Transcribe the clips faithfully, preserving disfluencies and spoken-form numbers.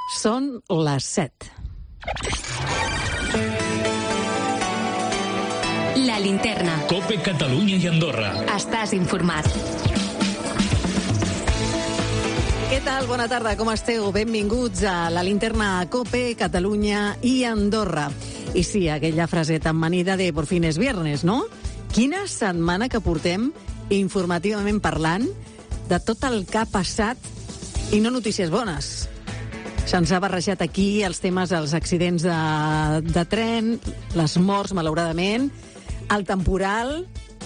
Són les set. La linterna. COPE Catalunya i Andorra. Estàs informat. Què tal? Bona tarda, com esteu? Benvinguts a la linterna COPE Catalunya i Andorra. I sí, aquella fraseta amanida de por fin es viernes, no? Quina setmana que portem, informativament parlant, de tot el que ha passat i no notícies bones. Se'ns ha barrejat aquí els temes dels accidents de, de tren, les morts, malauradament, el temporal.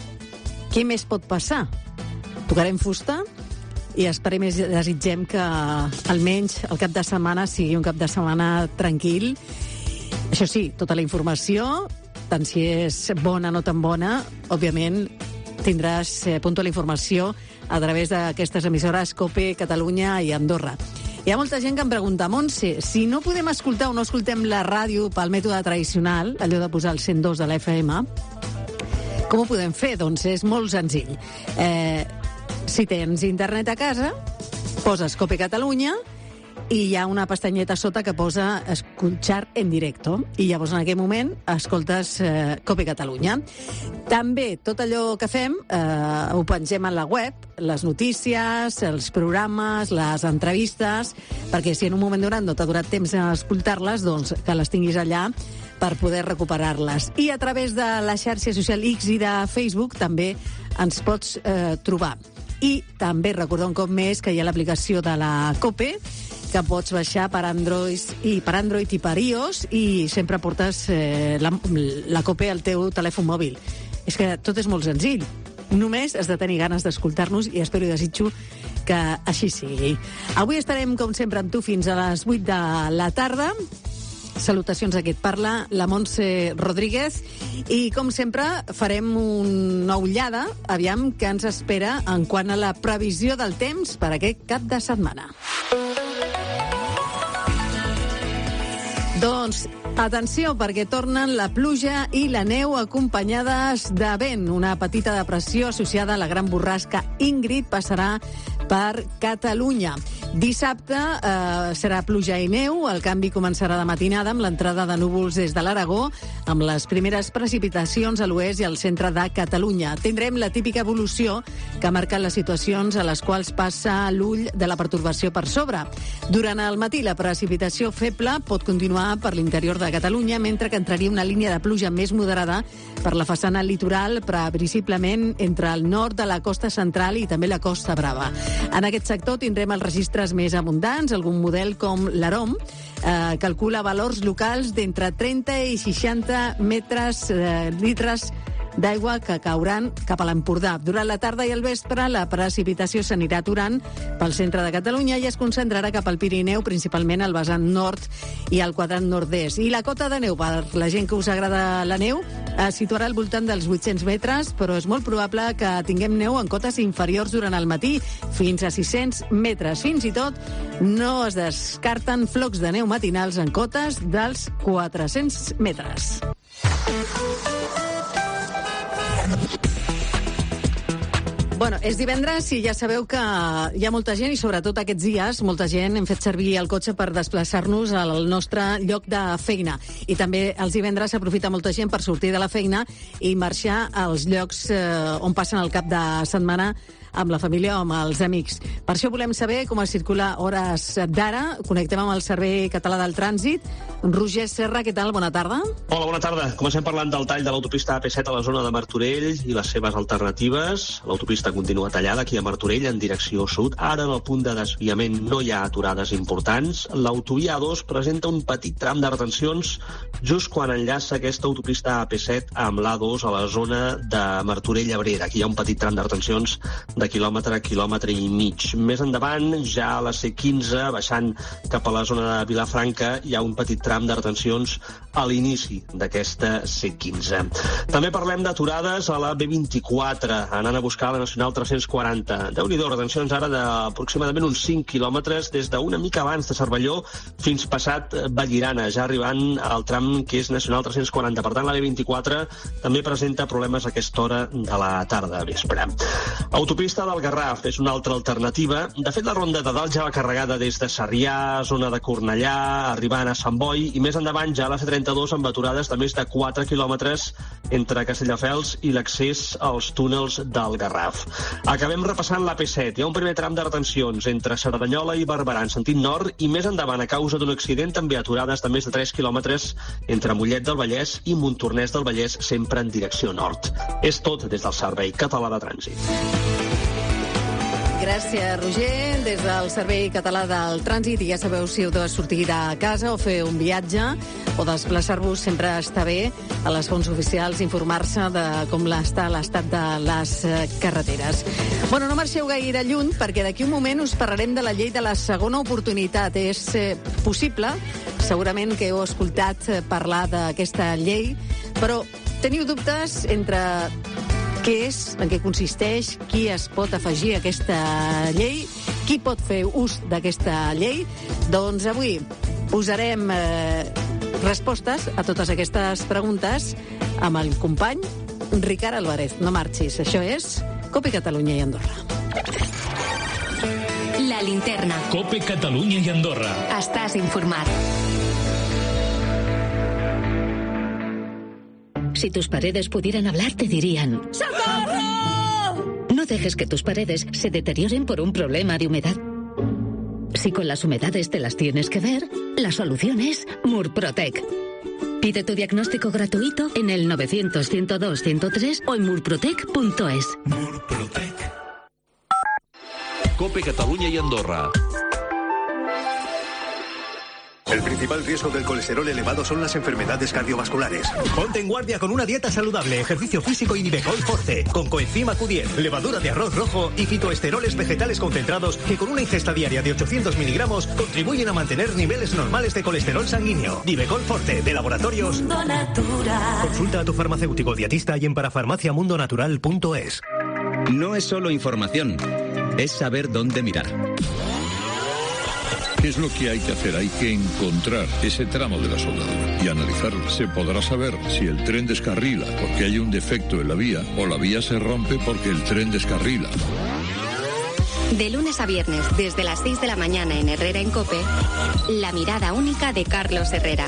Què més pot passar? Tocarem fusta i esperem i desitgem que almenys el cap de setmana sigui un cap de setmana tranquil. Això sí, tota la informació, tant si és bona o no tan bona, òbviament tindràs eh, punto la informació a través d'aquestes emissores COPE Catalunya i Andorra. Hi ha molta gent que em pregunta, Montse, si no podem escoltar o no escoltem la ràdio pel mètode tradicional, allò de posar el cent dos de l'F M, com ho podem fer? Doncs és molt senzill. Eh, si tens internet a casa, poses COPE Catalunya i hi ha una pestanyeta sota que posa escoltar en directo. I llavors en aquell moment escoltes eh, COPE Catalunya. També tot allò que fem eh, ho pengem a la web, les notícies, els programes, les entrevistes, perquè si en un moment donat no t'ha durat temps a escoltar-les, doncs que les tinguis allà per poder recuperar-les. I a través de la xarxa social X i de Facebook també ens pots eh, trobar. I també recordar un cop més que hi ha l'aplicació de la COPE, que pots baixar per Android i per Android i per iOS, i sempre portes eh, la, la COPE al teu telèfon mòbil. És que tot és molt senzill. Només has de tenir ganes d'escoltar-nos i espero i desitjo que així sigui. Avui estarem, com sempre, amb tu fins a les vuit de la tarda. Salutacions a qui et parla, la Montse Rodríguez, i com sempre farem una ullada, aviam què ens espera en quant a la previsió del temps per aquest cap de setmana. Doncs atenció, perquè tornen la pluja i la neu acompanyades de vent. Una petita depressió associada a la gran borrasca Ingrid passarà per Catalunya. Dissabte eh, serà pluja i neu, el canvi començarà de matinada amb l'entrada de núvols des de l'Aragó, amb les primeres precipitacions a l'oest i al centre de Catalunya. Tindrem la típica evolució que marca les situacions a les quals passa l'ull de la pertorbació per sobre. Durant el matí la precipitació feble pot continuar per l'interior de Catalunya, mentre que entraria una línia de pluja més moderada per la façana litoral, previsiblement entre el nord de la costa central i també la Costa Brava. En aquest sector tindrem els registres més abundants. Algun model com l'Arom eh, calcula valors locals d'entre trenta i seixanta metres eh, litres d'aigua que cauran cap a l'Empordà. Durant la tarda i el vespre la precipitació s'anirà aturant pel centre de Catalunya i es concentrarà cap al Pirineu, principalment al vessant nord i al quadrant nord-est. I la cota de neu, per la gent que us agrada la neu, es situarà al voltant dels vuit-cents metres, però és molt probable que tinguem neu en cotes inferiors durant el matí, fins a sis-cents metres. Fins i tot no es descarten flocs de neu matinals en cotes dels quatre-cents metres. Bueno, és divendres i ja sabeu que hi ha molta gent, i sobretot aquests dies, molta gent hem fet servir el cotxe per desplaçar-nos al nostre lloc de feina. I també els divendres s'aprofita molta gent per sortir de la feina i marxar als llocs eh, on passen el cap de setmana amb la família o amb els amics. Per això volem saber com es circula hores d'ara. Connectem amb el Servei Català del Trànsit. Roger Serra, què tal? Bona tarda. Hola, bona tarda. Comencem parlant del tall de l'autopista A P set a la zona de Martorell i les seves alternatives. L'autopista continua tallada aquí a Martorell en direcció sud. Ara, en el punt de desviament, no hi ha aturades importants. L'autovia A dos presenta un petit tram de retencions just quan enllaça aquesta autopista A P set amb l'A dos a la zona de Martorell-Abrera. Aquí hi ha un petit tram de retencions de quilòmetre a quilòmetre i mig. Més endavant, ja a la C quinze, baixant cap a la zona de Vilafranca, hi ha un petit tram de retencions a l'inici d'aquesta C quinze. També parlem d'aturades a la B vint-i-quatre, anant a buscar la Nacional tres-cents quaranta. Déu-n'hi-do, retencions ara d'aproximadament uns cinc quilòmetres des d'una mica abans de Cervelló fins passat Vallirana, ja arribant al tram que és Nacional tres-cents quaranta. Per tant, la B vint-i-quatre també presenta problemes a aquesta hora de la tarda, vespre. Autopista l'autopista del Garraf és una altra alternativa. De fet, la ronda de dalt ja va carregada des de Sarrià, zona de Cornellà, arribant a Sant Boi, i més endavant ja a la C trenta-dos amb aturades de més de quatre quilòmetres entre Castelldefels i l'accés als túnels del Garraf. Acabem repassant la P set. Hi ha un primer tram de retencions entre Cerdanyola i Barberà en sentit nord, i més endavant, a causa d'un accident, també aturades de més de tres quilòmetres entre Mollet del Vallès i Montornès del Vallès, sempre en direcció nord. És tot des del Servei Català de Trànsit. Gràcies, Roger. Des del Servei Català del Trànsit, ja sabeu, si heu de sortir de casa o fer un viatge o desplaçar-vos, sempre està bé a les fonts oficials informar-se de com està l'estat de les carreteres. Bueno, no marxeu gaire lluny, perquè d'aquí un moment us parlarem de la llei de la segona oportunitat. És eh, possible, segurament que heu escoltat parlar d'aquesta llei, però teniu dubtes entre què és, en què consisteix, qui es pot afegir a aquesta llei, qui pot fer ús d'aquesta llei. Doncs avui posarem eh, respostes a totes aquestes preguntes amb el company Ricard Álvarez. No marxis, això és COPE Catalunya i Andorra. La linterna. COPE Catalunya i Andorra. Estàs informat. Si tus paredes pudieran hablar, te dirían: ¡Socorro! No dejes que tus paredes se deterioren por un problema de humedad. Si con las humedades te las tienes que ver, la solución es Murprotec. Pide tu diagnóstico gratuito en el novecientos, ciento dos, ciento tres o en murprotec punto es. Murprotec. COPE Catalunya i Andorra. El principal riesgo del colesterol elevado son las enfermedades cardiovasculares. Ponte en guardia con una dieta saludable, ejercicio físico y Nivecol Forte, con coenzima Q diez, levadura de arroz rojo y fitoesteroles vegetales concentrados que con una ingesta diaria de ochocientos miligramos contribuyen a mantener niveles normales de colesterol sanguíneo. Nivecol Forte, de Laboratorios Mundo Natural. Consulta a tu farmacéutico dietista y en parafarmacia mundo natural punto es. No es solo información, es saber dónde mirar. ¿Qué es lo que hay que hacer? Hay que encontrar ese tramo de la soldadura y analizarlo. Se podrá saber si el tren descarrila porque hay un defecto en la vía o la vía se rompe porque el tren descarrila. De lunes a viernes, desde las seis de la mañana en Herrera en COPE, la mirada única de Carlos Herrera.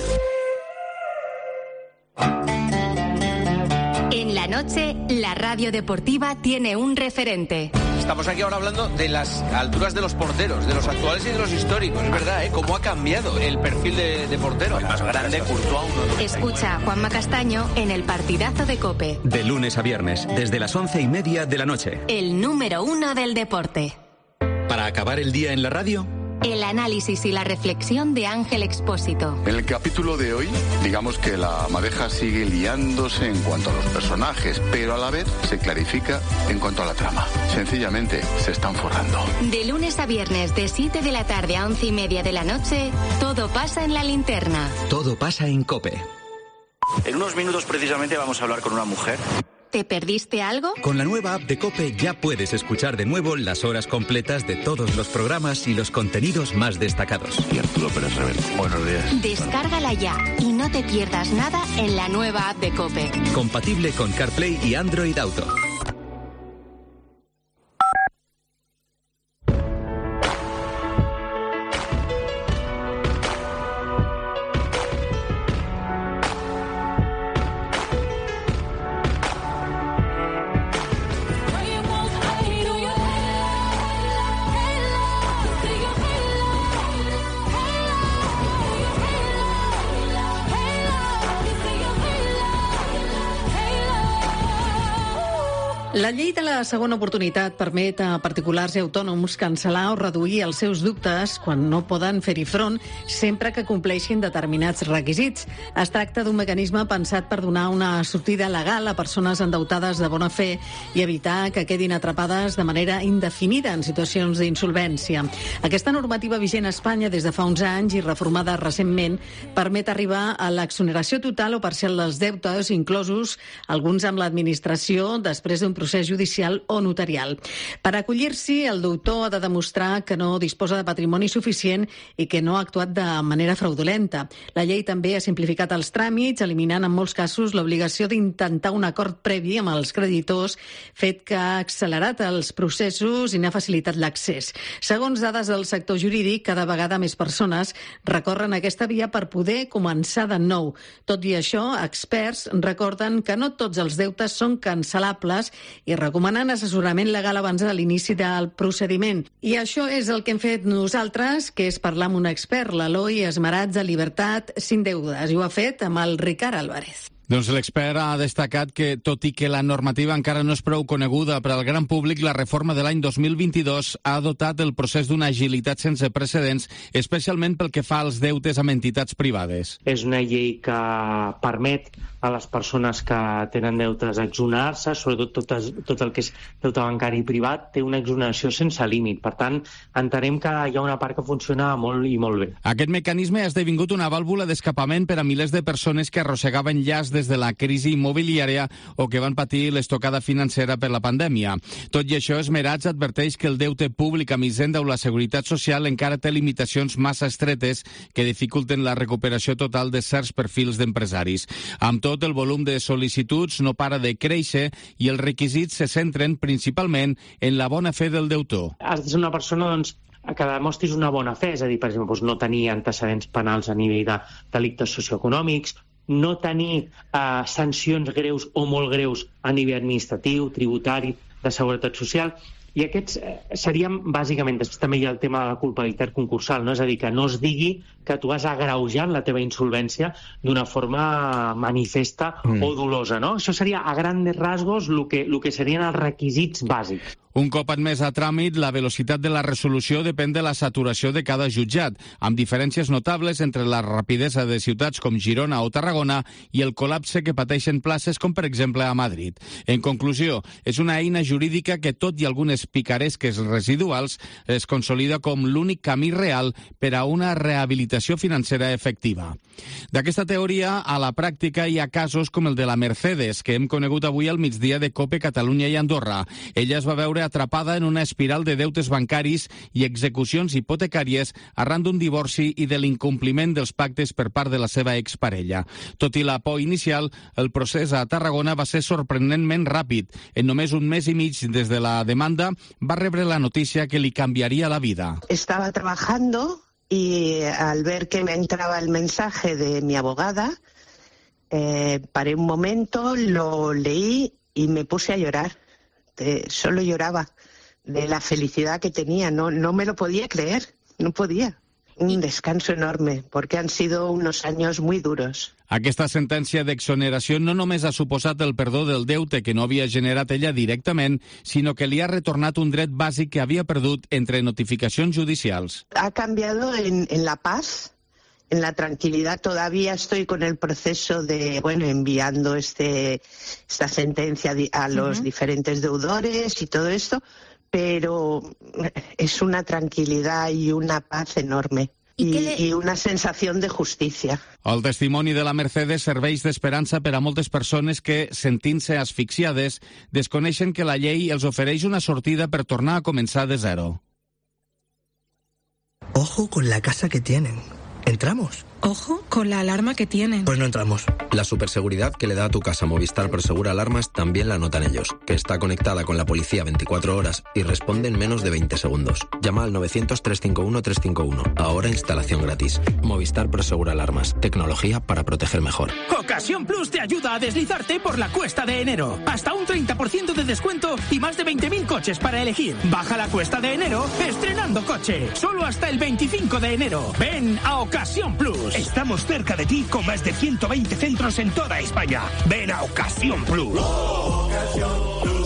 En la noche, la radio deportiva tiene un referente. Estamos aquí ahora hablando de las alturas de los porteros, de los actuales y de los históricos. Es verdad, ¿eh? Cómo ha cambiado el perfil de, de portero. El más grande, Courtois. Escucha a Juanma Castaño en el partidazo de COPE. De lunes a viernes, desde las once y media de la noche. El número uno del deporte. Para acabar el día en la radio, el análisis y la reflexión de Ángel Expósito. En el capítulo de hoy, digamos que la madeja sigue liándose en cuanto a los personajes, pero a la vez se clarifica en cuanto a la trama. Sencillamente, se están forrando. De lunes a viernes, de siete de la tarde a once y media de la noche, todo pasa en la linterna. Todo pasa en COPE. En unos minutos precisamente vamos a hablar con una mujer. ¿Te perdiste algo? Con la nueva app de COPE ya puedes escuchar de nuevo las horas completas de todos los programas y los contenidos más destacados. Y Arturo Pérez Reverte. Buenos días. Descárgala ya y no te pierdas nada en la nueva app de COPE. Compatible con CarPlay y Android Auto. La llei de la segona oportunitat permet a particulars i autònoms cancel·lar o reduir els seus dubtes quan no poden fer-hi front, sempre que compleixin determinats requisits. Es tracta d'un mecanisme pensat per donar una sortida legal a persones endeutades de bona fe i evitar que quedin atrapades de manera indefinida en situacions d'insolvència. Aquesta normativa vigent a Espanya des de fa uns anys i reformada recentment permet arribar a l'exoneració total o parcial dels deutes, inclosos alguns amb l'administració, després d'un procés judicial o notarial. Per acollir-s'hi, el deutor ha de demostrar que no disposa de patrimoni suficient i que no ha actuat de manera fraudulenta. La llei també ha simplificat els tràmits, eliminant en molts casos l'obligació d'intentar un acord previ amb els creditors, fet que ha accelerat els processos i n'ha facilitat l'accés. Segons dades del sector jurídic, cada vegada més persones recorren aquesta via per poder començar de nou. Tot i això, experts recorden que no tots els deutes són cancel·lables i recomanen assessorament legal abans de l'inici del procediment. I això és el que hem fet nosaltres, que és parlar amb un expert, l'Eloi Esmerats de Libertat Sin Deudes, i ho ha fet amb el Ricard Álvarez. Doncs l'expert ha destacat que, tot i que la normativa encara no és prou coneguda per al gran públic, la reforma de l'any dos mil vint-i-dos ha dotat el procés d'una agilitat sense precedents, especialment pel que fa als deutes amb entitats privades. És una llei que permet a les persones que tenen deutes exonerar-se, sobretot tot, tot el que és deute bancari privat, té una exoneració sense límit. Per tant, entenem que hi ha una part que funciona molt i molt bé. Aquest mecanisme ha esdevingut una vàlvula d'escapament per a milers de persones que arrossegaven llast des de la crisi immobiliària o que van patir l'estocada financera per la pandèmia. Tot i això, Esmerats adverteix que el deute públic amb Hisenda o la Seguretat Social encara té limitacions massa estretes que dificulten la recuperació total de certs perfils d'empresaris. Amb tot, el volum de sol·licituds no para de créixer i els requisits se centren principalment en la bona fe del deutor. Has de ser una persona, doncs, que demostris una bona fe, és a dir, per exemple, doncs no tenir antecedents penals a nivell de delictes socioeconòmics, no tenir eh, sancions greus o molt greus a nivell administratiu, tributari, de seguretat social. I aquests eh, serien, bàsicament, després també hi ha el tema de la culpabilitat concursal, no? És a dir, que no es digui que tu has agreujat la teva insolvència d'una forma manifesta mm. o dolosa, no? Això seria, a grandes rasgos, el que, el que serien els requisits bàsics. Un cop admès a tràmit, la velocitat de la resolució depèn de la saturació de cada jutjat, amb diferències notables entre la rapidesa de ciutats com Girona o Tarragona i el col·lapse que pateixen places com, per exemple, a Madrid. En conclusió, és una eina jurídica que, tot i algunes picaresques residuals, es consolida com l'únic camí real per a una rehabilitació financera efectiva. D'aquesta teoria, a la pràctica hi ha casos com el de la Mercedes, que hem conegut avui al migdia de COPE Catalunya i Andorra. Ella es va veure atrapada en una espiral de deutes bancaris i execucions hipotecàries arran d'un divorci i de l'incompliment dels pactes per part de la seva exparella. Tot i la por inicial, el procés a Tarragona va ser sorprenentment ràpid. En només un mes i mig des de la demanda va rebre la notícia que li canviaria la vida. Estaba trabajando y al ver que me entraba el mensaje de mi abogada, eh, paré un momento, lo leí y me puse a llorar. Eh, solo lloraba de la felicidad que tenía, no, no me lo podía creer, no podía. Un descanso enorme, porque han sido unos años muy duros. Aquesta sentència d'exoneració no només ha suposat el perdó del deute que no havia generat ella directament, sinó que li ha retornat un dret bàsic que havia perdut entre notificacions judicials. Ha cambiado en, en la paz, en la tranquilidad. Todavía estoy con el proceso de, bueno, enviando este esta sentencia a los uh-huh. diferentes deudores y todo esto, pero es una tranquilidad y una paz enorme. I, le... i una sensació de justícia. El testimoni de la Mercedes serveix d'esperança per a moltes persones que, sentint-se asfixiades, desconeixen que la llei els ofereix una sortida per tornar a començar de zero. Ojo con la casa que tienen. ¿Entramos? Ojo con la alarma que tienen. Pues no entramos. La superseguridad que le da a tu casa Movistar Prosegura Alarmas también la notan ellos, que está conectada con la policía veinticuatro horas y responde en menos de veinte segundos. Llama al novecientos, trescientos cincuenta y uno, trescientos cincuenta y uno. Ahora instalación gratis. Movistar Prosegura Alarmas. Tecnología para proteger mejor. Ocasión Plus te ayuda a deslizarte por la cuesta de enero. Hasta un treinta por ciento de descuento y más de veinte mil coches para elegir. Baja la cuesta de enero estrenando coche. Solo hasta el veinticinco de enero. Ven a Ocasión Plus. Estamos cerca de ti con más de ciento veinte centros en toda España. Ven a Ocasión Plus. Ocasión Plus.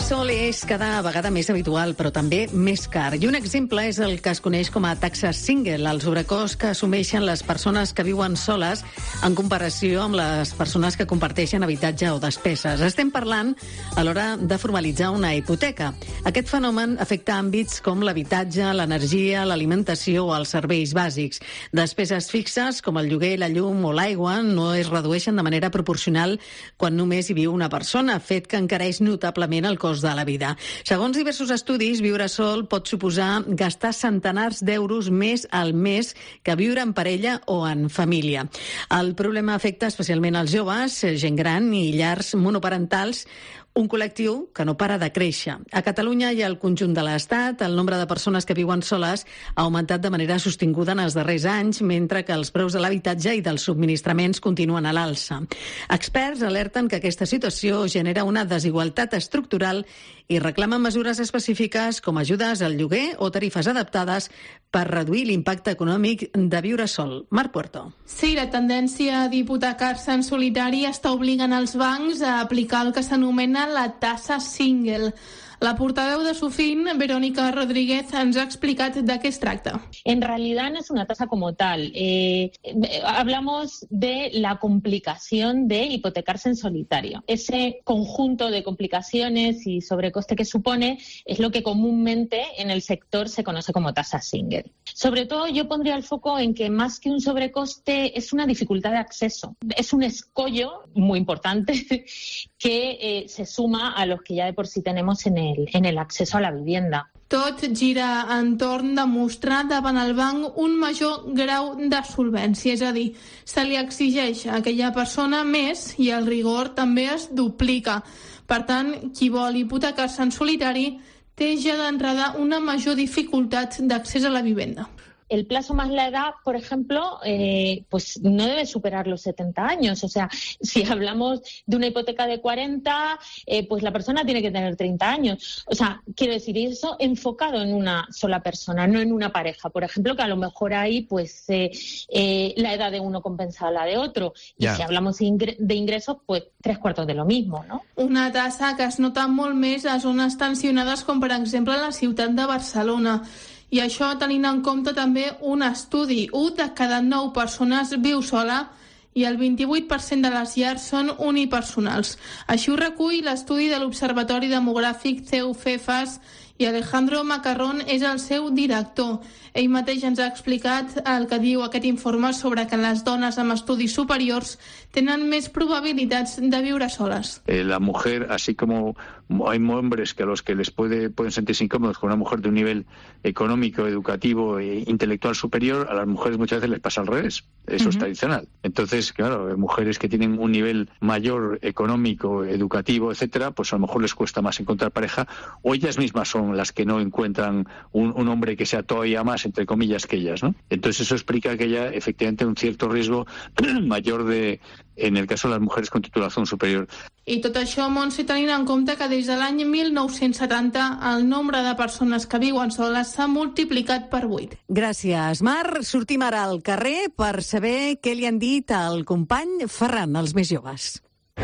bressol és cada vegada més habitual, però també més car. I un exemple és el que es coneix com a taxa single, el sobrecost que assumeixen les persones que viuen soles en comparació amb les persones que comparteixen habitatge o despeses. Estem parlant a l'hora de formalitzar una hipoteca. Aquest fenomen afecta àmbits com l'habitatge, l'energia, l'alimentació o els serveis bàsics. Despeses fixes, com el lloguer, la llum o l'aigua, no es redueixen de manera proporcional quan només hi viu una persona, fet que encareix notablement el cost de la vida. Segons diversos estudis, viure sol pot suposar gastar centenars d'euros més al mes que viure en parella o en família. El problema afecta especialment als joves, gent gran i llars monoparentals, un col·lectiu que no para de créixer. A Catalunya i al conjunt de l'Estat, el nombre de persones que viuen soles ha augmentat de manera sostinguda en els darrers anys, mentre que els preus de l'habitatge i dels subministraments continuen a l'alça. Experts alerten que aquesta situació genera una desigualtat estructural i reclamen mesures específiques com ajudes al lloguer o tarifes adaptades per reduir l'impacte econòmic de viure sol. Marc Puerto. Sí, la tendència d'hipotecar-se en solitari està obligant els bancs a aplicar el que s'anomena la tasa single. La portaveu de Sofin, Verónica Rodríguez, ens ha explicat de qué se trata. En realidad no es una tasa como tal. Eh, hablamos de la complicación de hipotecarse en solitario. Ese conjunto de complicaciones y sobrecoste que supone es lo que comúnmente en el sector se conoce como tasa single. Sobre todo yo pondría el foco en que más que un sobrecoste es una dificultad de acceso. Es un escollo muy importante que eh, se suma a los que ya de por sí tenemos en el en el accés a la vivienda. Tot gira entorn de mostrar davant el banc un major grau de solvència, és a dir, se li exigeix a aquella persona més i el rigor també es duplica. Per tant, qui vol hipotecar-se en solitari té ja d'entrada una major dificultat d'accés a la vivenda. El plazo más la edad, por ejemplo, eh, pues no debe superar los setenta años. O sea, si hablamos de una hipoteca de cuarenta, eh, pues la persona tiene que tener treinta años. O sea, quiero decir, eso enfocado en una sola persona, no en una pareja. Por ejemplo, que a lo mejor ahí pues eh, eh, la edad de uno compensa a la de otro. Y yeah. Si hablamos de ingresos, pues tres cuartos de lo mismo, ¿no? Una tasa que es nota molt més a zones tensionades com, per exemple, la ciutat de Barcelona. I això tenint en compte també un estudi. Un de cada nou persones viu sola i el vint-i-vuit per cent de les llars són unipersonals. Així ho recull l'estudi de l'Observatori Demogràfic CEU-FEFAS i Alejandro Macarrón és el seu director. Ell mateix ens ha explicat el que diu aquest informe sobre que les dones amb estudis superiors tenen més probabilitats de viure soles. Eh, la mujer, así como hay hombres que a los que les puede, pueden sentirse incómodos con una mujer de un nivel económico, educativo e intelectual superior, a las mujeres muchas veces les pasa al revés. Eso uh-huh. es tradicional. Entonces, claro, mujeres que tienen un nivel mayor económico, educativo, etcétera, pues a lo mejor les cuesta más encontrar pareja, o ellas mismas son las que no encuentran un, un hombre que sea todavía más, entre comillas, que ellas, ¿no? Entonces eso explica que haya efectivamente un cierto riesgo mayor de, en el caso de las mujeres con titulación superior. I tot això, Montse, tenint en compte que des de l'any mil nou-cents setanta el nombre de persones que viuen soles s'ha multiplicat per vuit. Gràcies, Mar. Sortim ara al carrer per saber què li han dit al company Ferran, als més joves.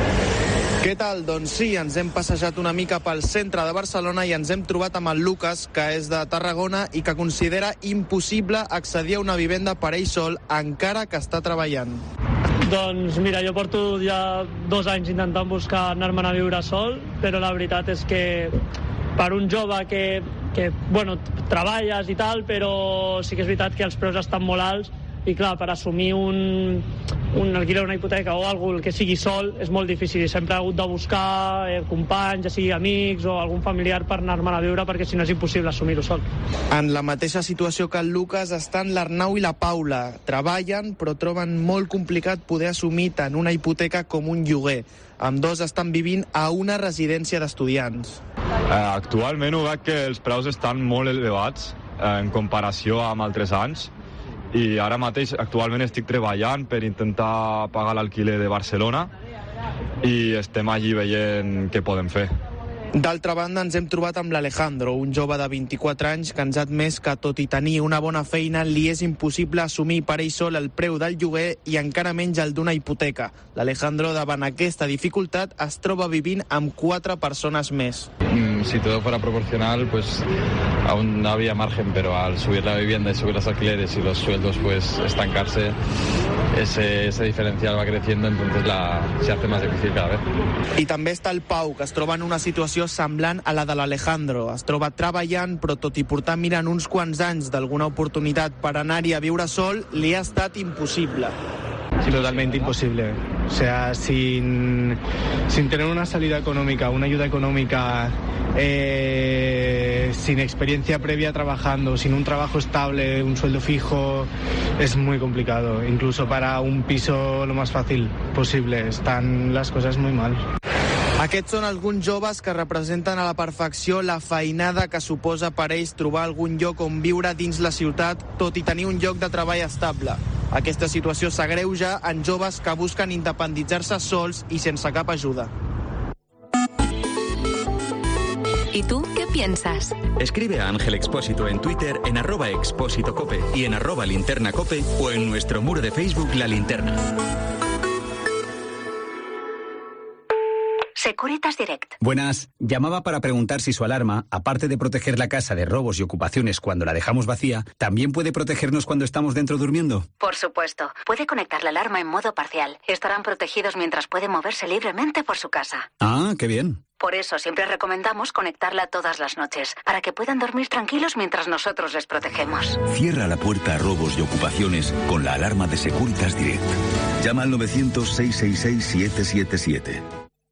Què tal? Doncs sí, ens hem passejat una mica pel centre de Barcelona i ens hem trobat amb el Lucas, que és de Tarragona i que considera impossible accedir a una vivenda per ell sol encara que està treballant. Doncs mira, jo porto ja dos anys intentant buscar anar-me'n a viure sol, però la veritat és que per un jove que, que bueno, treballes i tal, però sí que és veritat que els preus estan molt alts i clar, per assumir un, un alquiler, una hipoteca o algú que sigui sol és molt difícil. Sempre he hagut de buscar eh, companys, ja sigui amics o algun familiar per anar-me'n a viure, perquè si no és impossible assumir-ho sol. En la mateixa situació que el Lucas estan l'Arnau i la Paula. Treballen, però troben molt complicat poder assumir tant una hipoteca com un lloguer. Ambdós estan vivint a una residència d'estudiants. Eh, actualment ho veig que els preus estan molt elevats eh, en comparació amb altres anys. I ara mateix actualment estic treballant per intentar pagar l'alquiler de Barcelona i estem allí veient què podem fer. D'altra banda, ens hem trobat amb l'Alejandro, un jove de vint-i-quatre anys que ens ha admès que, tot i tenir una bona feina, li és impossible assumir per ell sol el preu del lloguer i encara menys el d'una hipoteca. L'Alejandro, davant aquesta dificultat, es troba vivint amb quatre persones més. Mm, si todo fuera proporcional, pues aún no había margen, pero al subir la vivienda y subir los alquileres y los sueldos, pues estancarse, ese, ese diferencial va creciendo, entonces la, se hace más difícil cada vez. I també està el Pau, que es troba en una situació semblant a la de l'Alejandro. Es troba treballant, però tot i portar mirant uns quants anys d'alguna oportunitat per anar-hi a viure sol, li ha estat imposible. Totalmente imposible. O sea, sin, sin tener una salida económica, una ayuda económica, eh, sin experiencia previa trabajando, sin un trabajo estable, un sueldo fijo, es muy complicado. Incluso para un piso lo más fácil posible. Están las cosas muy mal. Aquests són alguns joves que representen a la perfecció la feinada que suposa per ells trobar algun lloc on viure dins la ciutat, tot i tenir un lloc de treball estable. Aquesta situació s'agreuja en joves que busquen independitzar-se sols i sense cap ajuda. ¿Y tú qué piensas? Escribe a Ángel Expósito en Twitter, en arroba Expósito Cope y en arroba Linterna Cope o en nuestro muro de Facebook La Linterna. Securitas Direct. Buenas. Llamaba para preguntar si su alarma, aparte de proteger la casa de robos y ocupaciones cuando la dejamos vacía, ¿también puede protegernos cuando estamos dentro durmiendo? Por supuesto. Puede conectar la alarma en modo parcial. Estarán protegidos mientras pueden moverse libremente por su casa. Ah, qué bien. Por eso siempre recomendamos conectarla todas las noches, para que puedan dormir tranquilos mientras nosotros les protegemos. Cierra la puerta a robos y ocupaciones con la alarma de Securitas Direct. Llama al novecientos, seiscientos sesenta y seis, siete siete siete.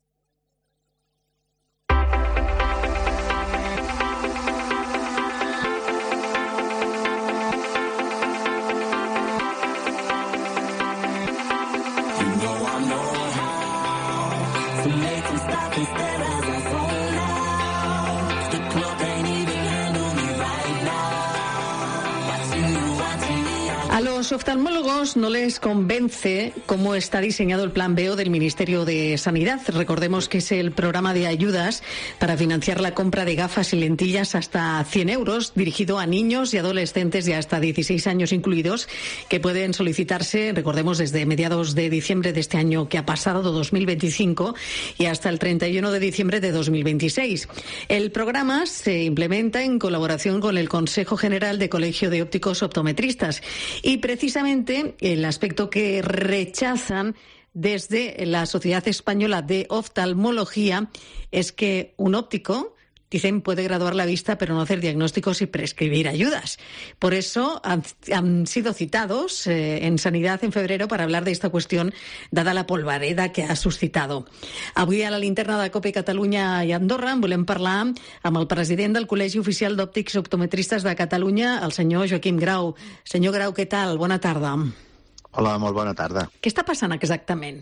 A los oftalmólogos no les convence cómo está diseñado el Plan B O del Ministerio de Sanidad. Recordemos que es el programa de ayudas para financiar la compra de gafas y lentillas hasta cien euros, dirigido a niños y adolescentes de hasta dieciséis años incluidos, que pueden solicitarse, recordemos, desde mediados de diciembre de este año que ha pasado, de dos mil veinticinco, y hasta el treinta y uno de diciembre de dos mil veintiséis. El programa se implementa en colaboración con el Consejo General de Colegio de Ópticos Optometristas. Y precisamente el aspecto que rechazan desde la Sociedad Española de Oftalmología es que un óptico, dicen, puede graduar la vista pero no hacer diagnósticos y prescribir ayudas. Por eso han, han sido citados eh, en Sanidad en febrero para hablar de esta cuestión, dada la polvareda que ha suscitado. Avui a la linterna de COPE Catalunya i Andorra en volem parlar amb el president del Col·legi Oficial d'Òptics Optometristes de Catalunya, el senyor Joaquim Grau. Senyor Grau, què tal? Bona tarda. Hola, molt bona tarda. Què està passant exactament?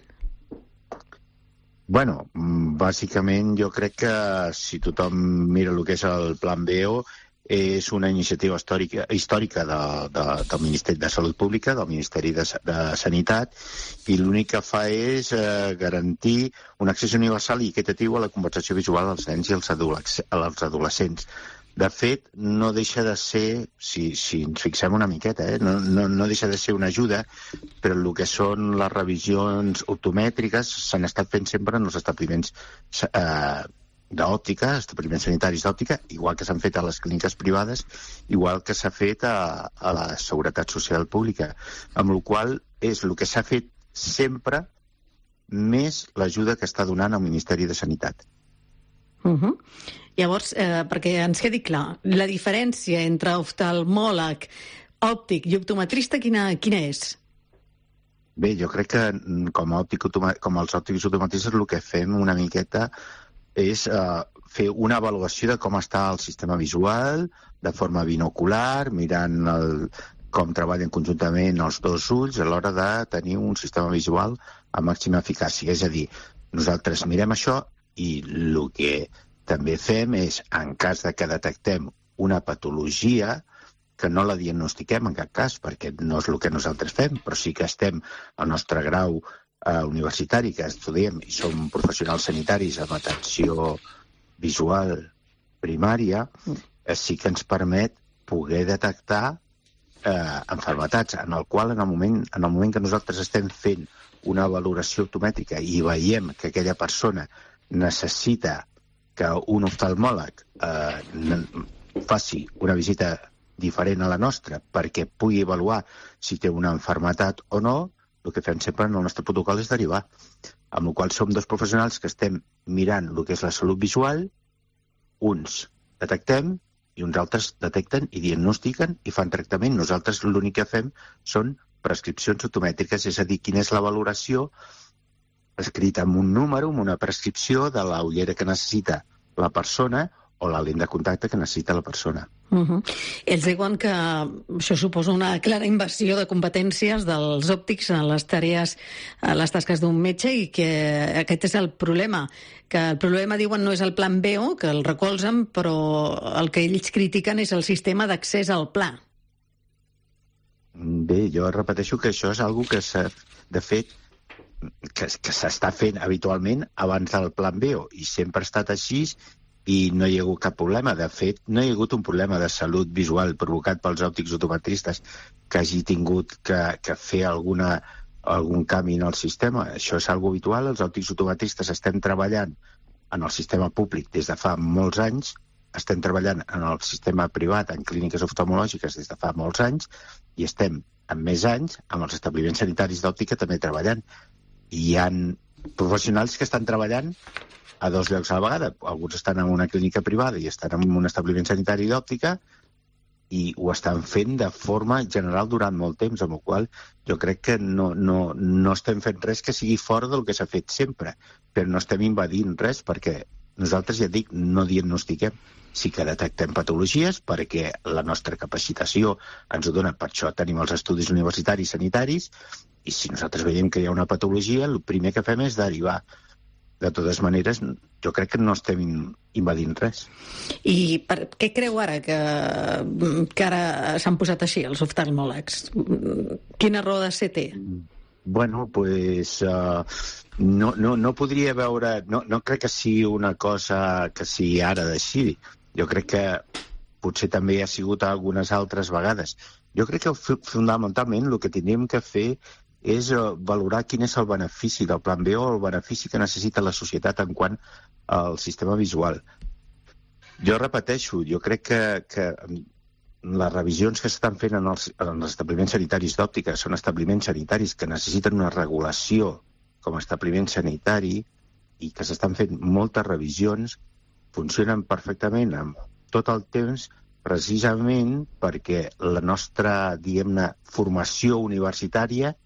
Bueno, bàsicament jo crec que si tothom mira el que és el Plan B O, és una iniciativa històrica, històrica de, de, del Ministeri de Salut Pública, del Ministeri de, de Sanitat, i l'únic que fa és eh, garantir un accés universal i equitatiu a la conversació visual als nens i als adolescents. De fet, no deixa de ser, si, si ens fixem una miqueta, eh, no, no, no deixa de ser una ajuda, però el que són les revisions optomètriques s'han estat fent sempre en els establiments eh, d'òptica, establiments sanitaris d'òptica, igual que s'han fet a les clíniques privades, igual que s'ha fet a, a la Seguretat Social Pública, amb la qual és el que s'ha fet sempre més l'ajuda que està donant el Ministeri de Sanitat. Uh-huh. Llavors, eh, perquè ens quedi clar, la diferència entre oftalmòleg, òptic i optometrista, quina, quina és? Bé, jo crec que com, a òptic, com els òptics optometristes el que fem una miqueta és eh, fer una avaluació de com està el sistema visual, de forma binocular, mirant el, com treballen conjuntament els dos ulls a l'hora de tenir un sistema visual amb màxima eficàcia. És a dir, nosaltres mirem això i el que també fem és, en cas de que detectem una patologia, que no la diagnostiquem en cap cas, perquè no és el que nosaltres fem, però sí que estem al nostre grau eh, universitari, que estudiem i som professionals sanitaris amb atenció visual primària eh, sí que ens permet poder detectar eh, enfermetats, en el qual en el, moment, en el moment que nosaltres estem fent una valoració automàtica i veiem que aquella persona necessita que un oftalmòleg eh, faci una visita diferent a la nostra perquè pugui avaluar si té una enfermetat o no, el que fem sempre en el nostre protocol és derivar. Amb la qual som dos professionals que estem mirant el que és la salut visual, uns detectem i uns altres detecten i diagnostiquen i fan tractament. Nosaltres l'únic que fem són prescripcions automàtiques, és a dir, quina és la valoració escrita amb un número, amb una prescripció de la ullera que necessita la persona o la lent de contacte que necessita la persona. Uh-huh. Ells diuen que això suposa una clara invasió de competències dels òptics en les tarees, a les tasques d'un metge, i que aquest és el problema. Que el problema, diuen, no és el plan B O, que el recolzen, però el que ells critiquen és el sistema d'accés al pla. Bé, jo repeteixo que això és algo que s'ha, de fet, que, que s'està fent habitualment abans del plan B O, i sempre ha estat així, i no hi ha hagut cap problema. De fet, no hi ha hagut un problema de salut visual provocat pels òptics optometristes que hagi tingut que, que fer alguna, algun canvi en el sistema. Això és algo habitual. Els òptics optometristes estem treballant en el sistema públic des de fa molts anys, estem treballant en el sistema privat, en clíniques oftalmològiques des de fa molts anys, i estem en més anys amb els establiments sanitaris d'òptica també treballant. I hi ha professionals que estan treballant a dos llocs a la vegada. Alguns estan en una clínica privada i estan en un establiment sanitari d'òptica i ho estan fent de forma general durant molt temps, amb el qual jo crec que no, no, no estem fent res que sigui fora del que s'ha fet sempre, però no estem invadint res perquè nosaltres, ja dic, no diagnostiquem. Sí que detectem patologies perquè la nostra capacitació ens ho dona, per això tenim els estudis universitaris sanitaris, i si nosaltres veiem que hi ha una patologia, el primer que fem és derivar. De totes maneres, jo crec que no estem invadint res. I per què creu ara que, que ara s'han posat així els oftalmòlegs? Quina raó de ser té? Bueno, pues uh, no, no, no podria veure... No, no crec que sigui una cosa que sigui ara d'així. Jo crec que potser també ha sigut algunes altres vegades. Jo crec que fundamentalment el que tindríem que fer és valorar quin és el benefici del plan B o el benefici que necessita la societat en quant al sistema visual. Jo repeteixo, jo crec que, que les revisions que s'estan fent en els, en els establiments sanitaris d'òptica són establiments sanitaris que necessiten una regulació com a establiment sanitari i que s'estan fent moltes revisions, funcionen perfectament amb tot el temps, precisament perquè la nostra, diguem-ne, formació universitària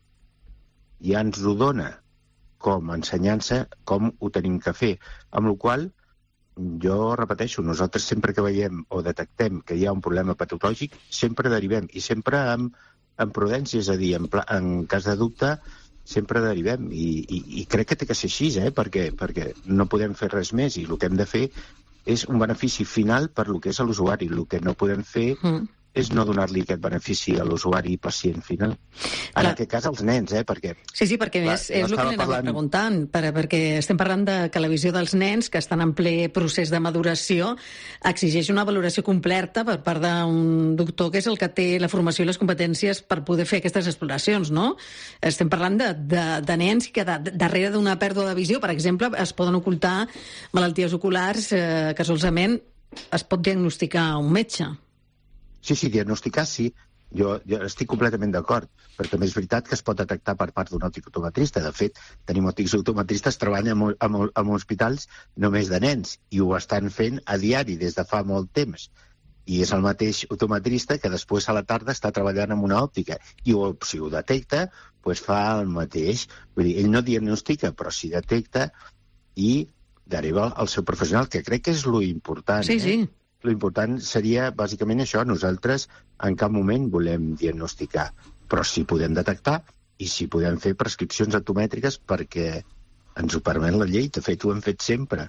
ja ens ho dona com a ensenyança, com ho tenim que fer. Amb la qual jo repeteixo, nosaltres sempre que veiem o detectem que hi ha un problema patològic, sempre derivem, i sempre amb, amb prudència, és a dir, en, pla, en cas de dubte, sempre derivem. I, i, i crec que té que ser així, eh? perquè, perquè no podem fer res més, i el que hem de fer és un benefici final per lo que és l'usuari. El que no podem fer mm. és no donar-li aquest benefici a l'usuari pacient final. En aquest cas, als nens, eh? Perquè, sí, sí, perquè clar, és, és no el que li anava parlant... preguntant, per, perquè estem parlant de que la visió dels nens, que estan en ple procés de maduració, exigeix una valoració completa per part d'un doctor que és el que té la formació i les competències per poder fer aquestes exploracions, no? Estem parlant de, de, de nens que de, de, darrere d'una pèrdua de visió, per exemple, es poden ocultar malalties oculars eh, que solament es pot diagnosticar un metge. Sí, sí, diagnosticar sí. Jo, jo estic completament d'acord, però també és veritat que es pot detectar per part d'un òptic optometrista. De fet, tenim òptics optometristes treballant en, en, en hospitals només de nens i ho estan fent a diari des de fa molt temps. I és el mateix optometrista que després a la tarda està treballant en una òptica i o, si ho detecta, doncs fa el mateix. Vull dir, ell no diagnostica, però sí detecta i deriva al seu professional, que crec que és lo important. Sí, sí. Eh? L'important seria, bàsicament, això. Nosaltres en cap moment volem diagnosticar, però sí podem detectar i sí podem fer prescripcions automètriques perquè ens ho permet la llei. De fet, ho hem fet sempre.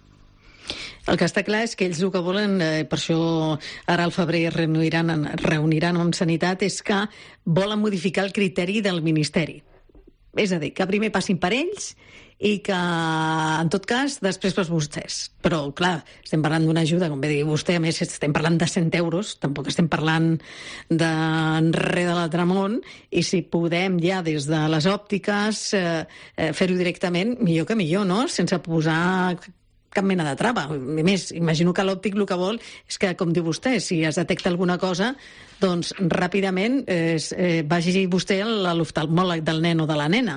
El que està clar és que ells el que volen, eh, per això ara al febrer es reuniran, reuniran amb Sanitat, és que volen modificar el criteri del Ministeri. És a dir, que primer passin per ells i que, en tot cas, després per vostès. Però, clar, estem parlant d'una ajuda, com bé dir vostè, a més estem parlant de cent euros, tampoc estem parlant d'enre de l'altre món, i si podem ja des de les òptiques eh, fer-ho directament, millor que millor, no? Sense posar cap mena de trava. A més, imagino que l'òptic el que vol és que, com diu vostè, si es detecta alguna cosa, doncs ràpidament eh, eh, vagi vostè a l'oftalmòleg del nen o de la nena.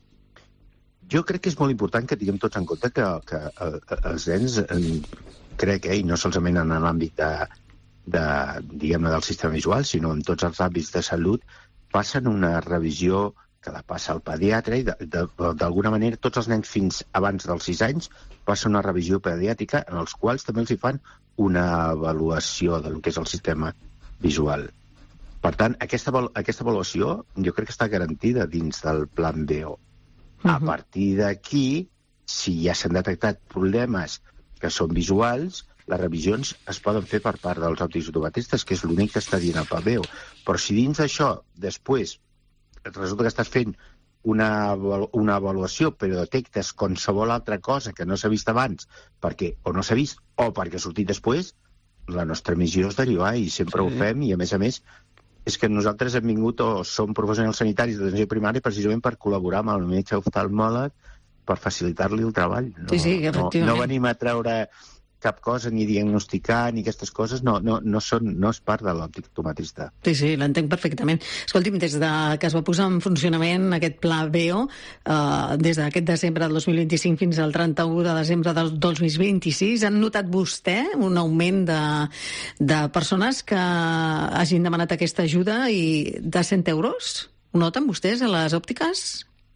Jo crec que és molt important que tinguem tots en compte que, que eh, els nens, eh, crec, eh, i no solament en l'àmbit de, de, diguem-ne, del sistema visual, sinó en tots els àmbits de salut, passen una revisió que la passa al pediatre, i d'alguna manera tots els nens fins abans dels sis anys passen una revisió pediàtrica en els quals també els hi fan una avaluació del que és el sistema visual. Per tant, aquesta, aquesta avaluació jo crec que està garantida dins del plan B O. Uh-huh. A partir d'aquí, si ja s'han detectat problemes que són visuals, les revisions es poden fer per part dels òptics optometristes, que és l'únic que està dient el plan B O. Però si dins d'això, després, resulta que estàs fent una, una avaluació, però detectes qualsevol altra cosa que no s'ha vist abans, perquè o no s'ha vist o perquè ha sortit després, la nostra missió és derivar, i sempre sí. ho fem, i a més a més és que nosaltres hem vingut o som professionals sanitaris d'atenció primària precisament per col·laborar amb el metge oftalmòleg per facilitar-li el treball. No, sí, sí, no, no venim a treure cap cosa, ni diagnosticar, ni aquestes coses, no, no, no, són, no és part de l'òptic optometrista. Sí, sí, l'entenc perfectament. Escolti'm, des de que es va posar en funcionament aquest pla B O, eh, des d'aquest desembre del dos mil vint-i-cinc fins al trenta-u de desembre del dos mil vint-i-sis, han notat vostè un augment de, de persones que hagin demanat aquesta ajuda i de cent euros? Ho noten vostès a les òptiques?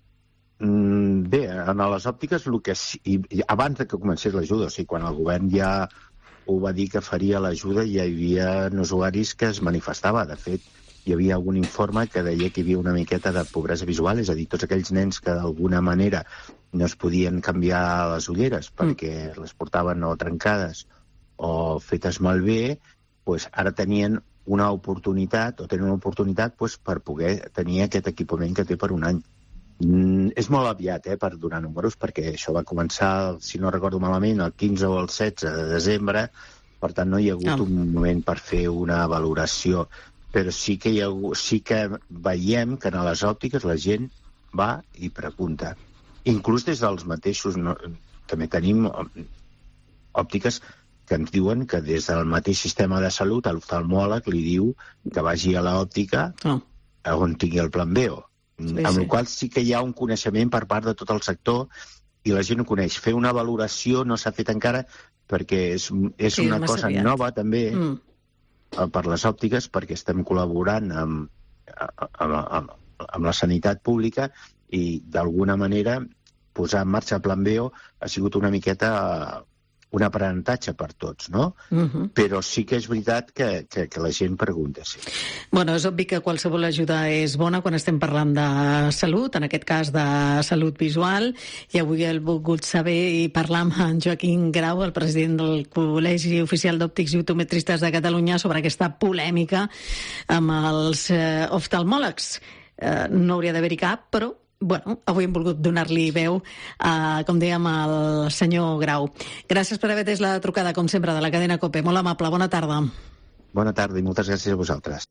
Bé, en les òptiques, el que, i, i abans de que comencés l'ajuda, o sigui, quan el govern ja ho va dir que faria l'ajuda, hi havia usuaris que es manifestava. De fet, hi havia algun informe que deia que hi havia una miqueta de pobresa visual, és a dir, tots aquells nens que d'alguna manera no es podien canviar les ulleres perquè mm. les portaven o trencades o fetes malbé, doncs ara tenien una oportunitat, o tenen una oportunitat doncs, per poder tenir aquest equipament que té per un any. Mm, és molt aviat, eh, per donar números, perquè això va començar, si no recordo malament, el quinze o el setze de desembre, per tant no hi ha hagut oh. un moment per fer una valoració, però sí que, hi ha, sí que veiem que a les òptiques la gent va i pregunta. Inclús des dels mateixos, no, també tenim òptiques que ens diuen que des del mateix sistema de salut l'oftalmòleg li diu que vagi a l'òptica oh. on tingui el plan B O. Sí, amb sí. la qual sí que hi ha un coneixement per part de tot el sector i la gent ho coneix. Fer una valoració no s'ha fet encara perquè és, és sí, una cosa aviat. nova també mm. per les òptiques, perquè estem col·laborant amb, amb, amb, amb la sanitat pública i d'alguna manera posar en marxa el plan B O ha sigut una miqueta un aprenentatge per tots, no? Uh-huh. Però sí que és veritat que, que, que la gent pregunta, sí. Bueno, és obvi que qualsevol ajuda és bona quan estem parlant de salut, en aquest cas de salut visual, i avui he volgut saber i parlar amb en Joaquim Grau, el president del Col·legi Oficial d'Òptics i Optometristes de Catalunya, sobre aquesta polèmica amb els eh, oftalmòlegs. Eh, no hauria d'haver-hi cap, però bueno, avui hem volgut donar-li veu a, com dèiem, al senyor Grau. Gràcies per haver atès la trucada, com sempre, de la cadena COPE. Molt amable, bona tarda. Bona tarda i moltes gràcies a vosaltres.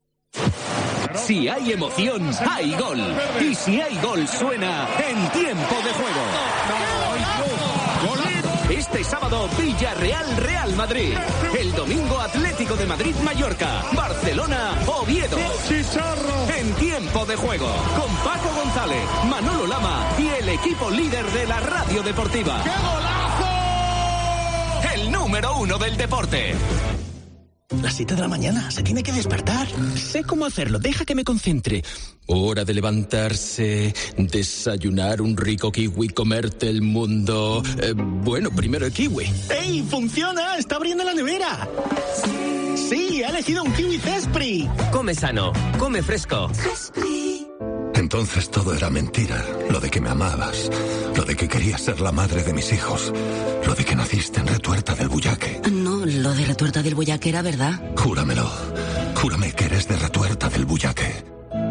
Si hay emoción, hay gol. Y si hay gol, suena en tiempo de juego. Este sábado, Villarreal-Real Madrid. El domingo, Atlético de Madrid-Mallorca. Barcelona-Oviedo. En tiempo de juego. Con Paco González, Manolo Lama y el equipo líder de la radio deportiva. ¡Qué golazo! El número uno del deporte. Las siete de la mañana, se tiene que despertar. Sé cómo hacerlo, deja que me concentre. Hora de levantarse, desayunar un rico kiwi, comerte el mundo. Eh, bueno, primero el kiwi. ¡Ey, funciona! ¡Está abriendo la nevera! Sí, ha elegido un kiwi Zespri. Come sano, come fresco. Zespri. Entonces todo era mentira. Lo de que me amabas, lo de que querías ser la madre de mis hijos, lo de que naciste en Retuerta del Bullaque. No, lo de Retuerta del Bullaque era verdad. Júramelo. Júrame que eres de Retuerta del Bullaque.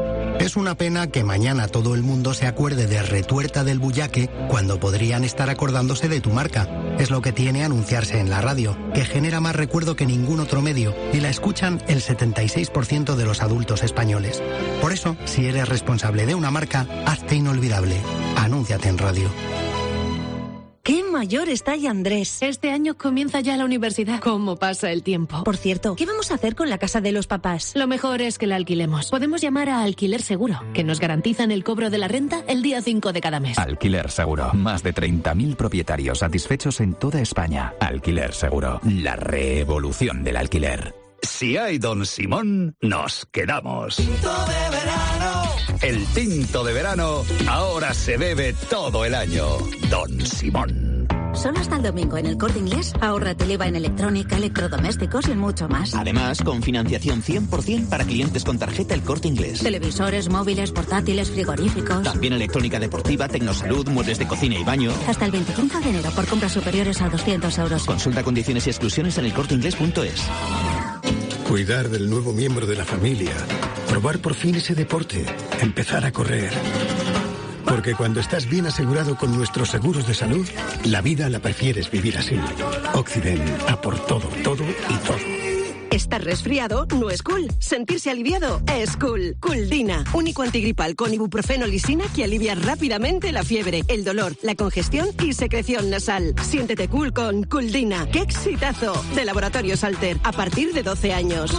Es una pena que mañana todo el mundo se acuerde de Retuerta del Bullaque cuando podrían estar acordándose de tu marca. Es lo que tiene anunciarse en la radio, que genera más recuerdo que ningún otro medio y la escuchan el setenta y seis por ciento de los adultos españoles. Por eso, si eres responsable de una marca, hazte inolvidable. Anúnciate en radio. ¡Qué mayor está ya Andrés! Este año comienza ya la universidad. ¿Cómo pasa el tiempo? Por cierto, ¿qué vamos a hacer con la casa de los papás? Lo mejor es que la alquilemos. Podemos llamar a Alquiler Seguro, que nos garantizan el cobro de la renta el día cinco de cada mes. Alquiler Seguro. Más de treinta mil propietarios satisfechos en toda España. Alquiler Seguro. La revolución del alquiler. Si hay Don Simón, nos quedamos. Tinto de verano. El tinto de verano ahora se bebe todo el año. Don Simón. Solo hasta el domingo en el Corte Inglés. Ahórrate el I V A en electrónica, electrodomésticos y mucho más. Además, con financiación cien por ciento para clientes con tarjeta El Corte Inglés. Televisores, móviles, portátiles, frigoríficos. También electrónica deportiva, tecnosalud, muebles de cocina y baño. Hasta el veinticinco de enero por compras superiores a doscientos euros. Consulta condiciones y exclusiones en el corte inglés punto es. Cuidar del nuevo miembro de la familia. Probar por fin ese deporte. Empezar a correr. Porque cuando estás bien asegurado con nuestros seguros de salud, la vida la prefieres vivir así. Occident, a por todo, todo y todo. Estar resfriado no es cool. Sentirse aliviado es cool. Culdina, único antigripal con ibuprofeno lisina que alivia rápidamente la fiebre, el dolor, la congestión y secreción nasal. Siéntete cool con Culdina. ¡Qué exitazo! De Laboratorios Alter, a partir de doce años.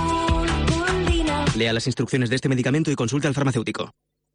Lea las instrucciones de este medicamento y consulte al farmacéutico.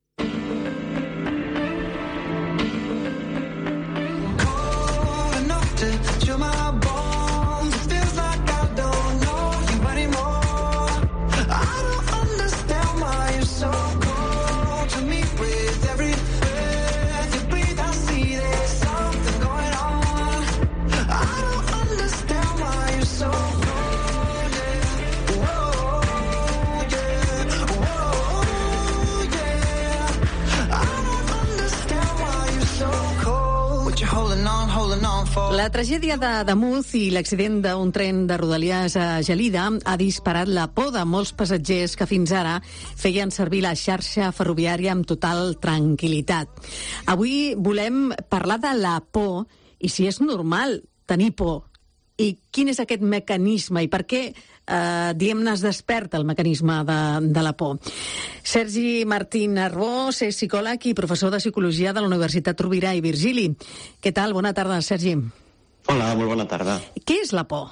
La tragèdia de Damús i l'accident d'un tren de Rodalies a Gelida ha disparat la por de molts passatgers que fins ara feien servir la xarxa ferroviària amb total tranquil·litat. Avui volem parlar de la por i si és normal tenir por. I quin és aquest mecanisme i per què, eh, diguem-ne, es desperta el mecanisme de, de la por. Sergi Martín Arbós és psicòleg i professor de Psicologia de la Universitat Rovira i Virgili. Què tal? Bona tarda, Sergi. Hola, molt bona tarda. Què és la por?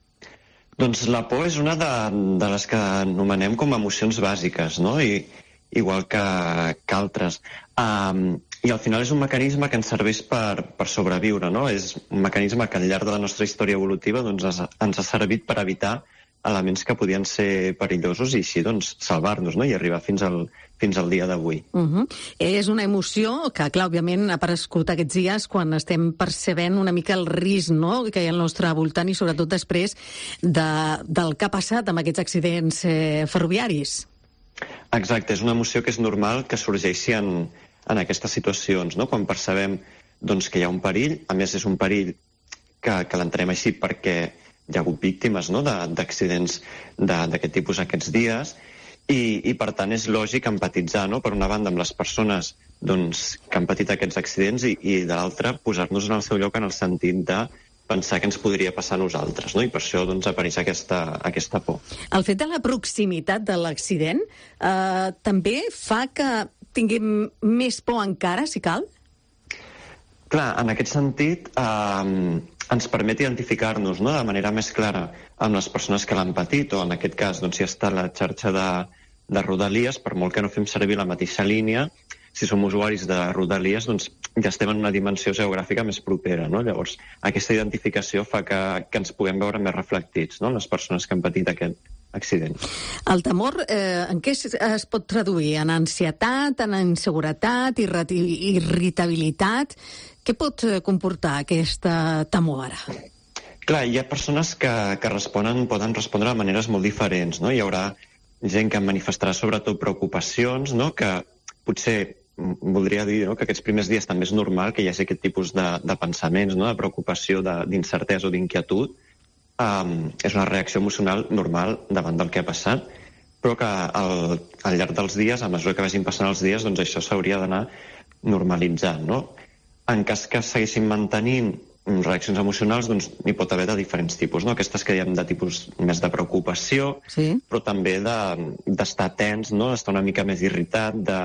Doncs la por és una de, de les que anomenem com emocions bàsiques, no? I, igual que, que altres. Um, I al final és un mecanisme que ens serveix per, per sobreviure, no? És un mecanisme que al llarg de la nostra història evolutiva doncs, ens, ens ha servit per evitar elements que podien ser perillosos i així doncs, salvar-nos, no? I arribar fins al, fins al dia d'avui. Uh-huh. És una emoció que, clar, òbviament ha aparegut aquests dies quan estem percebent una mica el risc, no?, que hi ha al nostre voltant i sobretot després de, del que ha passat amb aquests accidents eh, ferroviaris. Exacte, és una emoció que és normal que sorgeixi en, en aquestes situacions, no? Quan percebem doncs, que hi ha un perill, a més és un perill que, que l'entenem així perquè hi ha hagut víctimes, no?, d'accidents d'aquest tipus aquests dies i, i per tant és lògic empatitzar, no?, per una banda amb les persones doncs, que han patit aquests accidents i, i de l'altra posar-nos en el seu lloc en el sentit de pensar que ens podria passar a nosaltres, no? I per això doncs, apareix aquesta, aquesta por. El fet de la proximitat de l'accident eh, també fa que tinguem més por encara, si cal? Clar, en aquest sentit eh, ens permet identificar-nos, no?, de manera més clara amb les persones que l'han patit, o en aquest cas doncs, si està la xarxa de, de Rodalies, per molt que no fem servir la mateixa línia, si som usuaris de Rodalies, doncs ja estem en una dimensió geogràfica més propera, no? Llavors, aquesta identificació fa que, que ens puguem veure més reflectits, no?, les persones que han patit aquest accident. El temor, eh, en què es, es pot traduir? En ansietat, en inseguretat, irritabilitat? Què pot comportar aquesta temor ara? Clar, hi ha persones que, que responen, poden respondre de maneres molt diferents, no? Hi haurà gent que manifestarà sobretot preocupacions, no?, que potser voldria dir, no?, que aquests primers dies també és normal que hi hagi aquest tipus de, de pensaments, no?, de preocupació, d'incertesa o d'inquietud. Um, és una reacció emocional normal davant del que ha passat. però que al, al llarg dels dies, a mesura que vagin passant els dies, doncs això s'hauria d'anar normalitzant, no? En cas que segueixin mantenint reaccions emocionals, doncs n'hi pot haver de diferents tipus, no? Aquestes que diem de tipus més de preocupació, sí. però també d'estar de, tens, no? D'estar una mica més irritat, de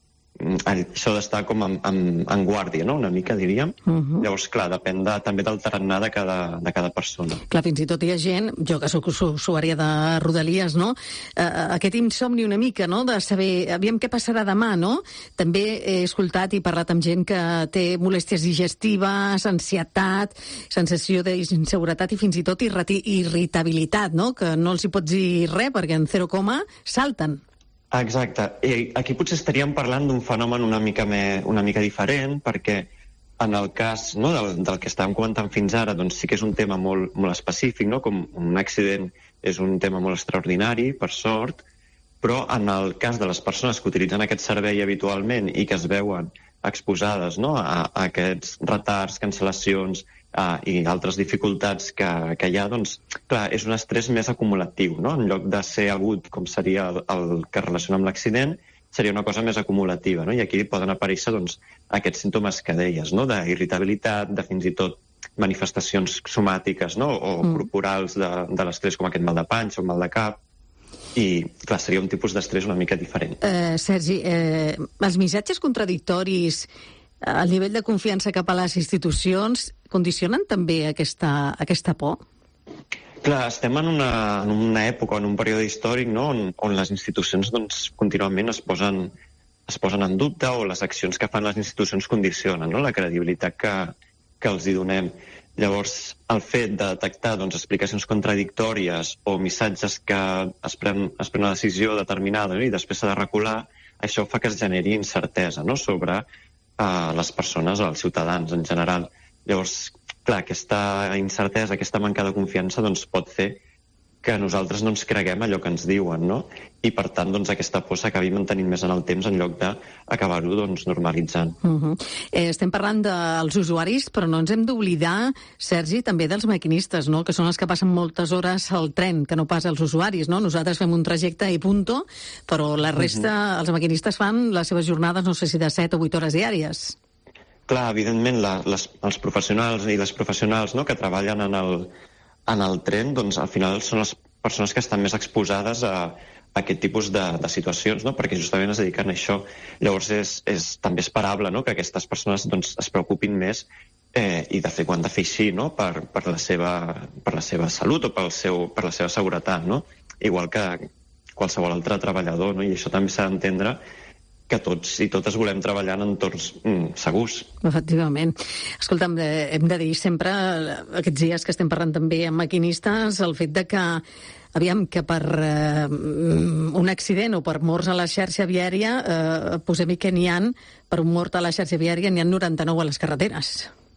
això d'estar com en, en, en guàrdia, no? Una mica, diríem. Uh-huh. Llavors, clar, depèn de, també del tarannà de cada, de cada persona. Clar, fins i tot hi ha gent, jo que sóc usuària de Rodalies, no? Uh, aquest insomni una mica, no? De saber, aviam què passarà demà, no? També he escoltat i parlat amb gent que té molèsties digestives, ansietat, sensació d'inseguretat i fins i tot irrati, irritabilitat, no? Que no els hi pots dir res perquè en zero coma salten. Exacte. I aquí potser estaríem parlant d'un fenomen una mica, me, una mica diferent, perquè en el cas, no, del, del que estàvem comentant fins ara, doncs sí que és un tema molt, molt específic, no? Com un accident és un tema molt extraordinari, per sort, però en el cas de les persones que utilitzen aquest servei habitualment i que es veuen exposades, no? a, a aquests retards, cancel·lacions, Uh, i altres dificultats que, que hi ha, doncs, clar, és un estrès més acumulatiu, no? En lloc de ser agut, com seria el, el que relaciona amb l'accident, seria una cosa més acumulativa, no? I aquí poden aparèixer, doncs, aquests símptomes que deies, no? D'irritabilitat, de fins i tot manifestacions somàtiques, no? O mm. corporals de, de l'estrès, com aquest mal de panxa o mal de cap, i, clar, seria un tipus d'estrès una mica diferent. Uh, Sergi, eh, els missatges contradictoris, el nivell de confiança cap a les institucions condicionen també aquesta, aquesta por? Clar, estem en una, en una època, en un període històric, no? on, on les institucions doncs, contínuament es posen, es posen en dubte, o les accions que fan les institucions condicionen, no? La credibilitat que, que els hi donem. Llavors, el fet de detectar doncs, explicacions contradictòries o missatges que es pren, es pren una decisió determinada, no? I després s'ha de recular, això fa que es generi incertesa, no? Sobre a les persones, als ciutadans en general. Llavors, clar, aquesta incertesa, aquesta manca de confiança doncs, pot fer que nosaltres no ens creguem allò que ens diuen, no? I, per tant, doncs, aquesta por s'acabi mantenint més en el temps en lloc d'acabar-ho doncs, normalitzant. Uh-huh. eh, estem parlant dels usuaris, però no ens hem d'oblidar, Sergi, també dels maquinistes, no? Que són els que passen moltes hores al tren, que no pas els usuaris, no? Nosaltres fem un trajecte i punto, però la resta, uh-huh. els maquinistes fan les seves jornades, no sé si de set o vuit hores diàries. Clar, evidentment, la, les, els professionals i les professionals, no?, que treballen en el, en el tren, doncs al final són les persones que estan més exposades a, a aquest tipus de, de situacions, no?, perquè justament es dediquen a això. Llavors és, és també esperable, no?, que aquestes persones doncs, es preocupin més eh, i de fet ho han de fer així, no?, per, per, la seva, per la seva salut o pel seu, per la seva seguretat, no?, igual que qualsevol altre treballador, no?, i això també s'ha d'entendre que tots i totes volem treballar en entorns mm, segurs. Efectivament. Escolta'm, hem de dir sempre, aquests dies que estem parlant també amb maquinistes, el fet de que, aviam, que per eh, un accident o per morts a la xarxa viària, eh, posem-hi que n'hi ha, per un mort a la xarxa viària, n'hi ha noranta-nou a les carreteres.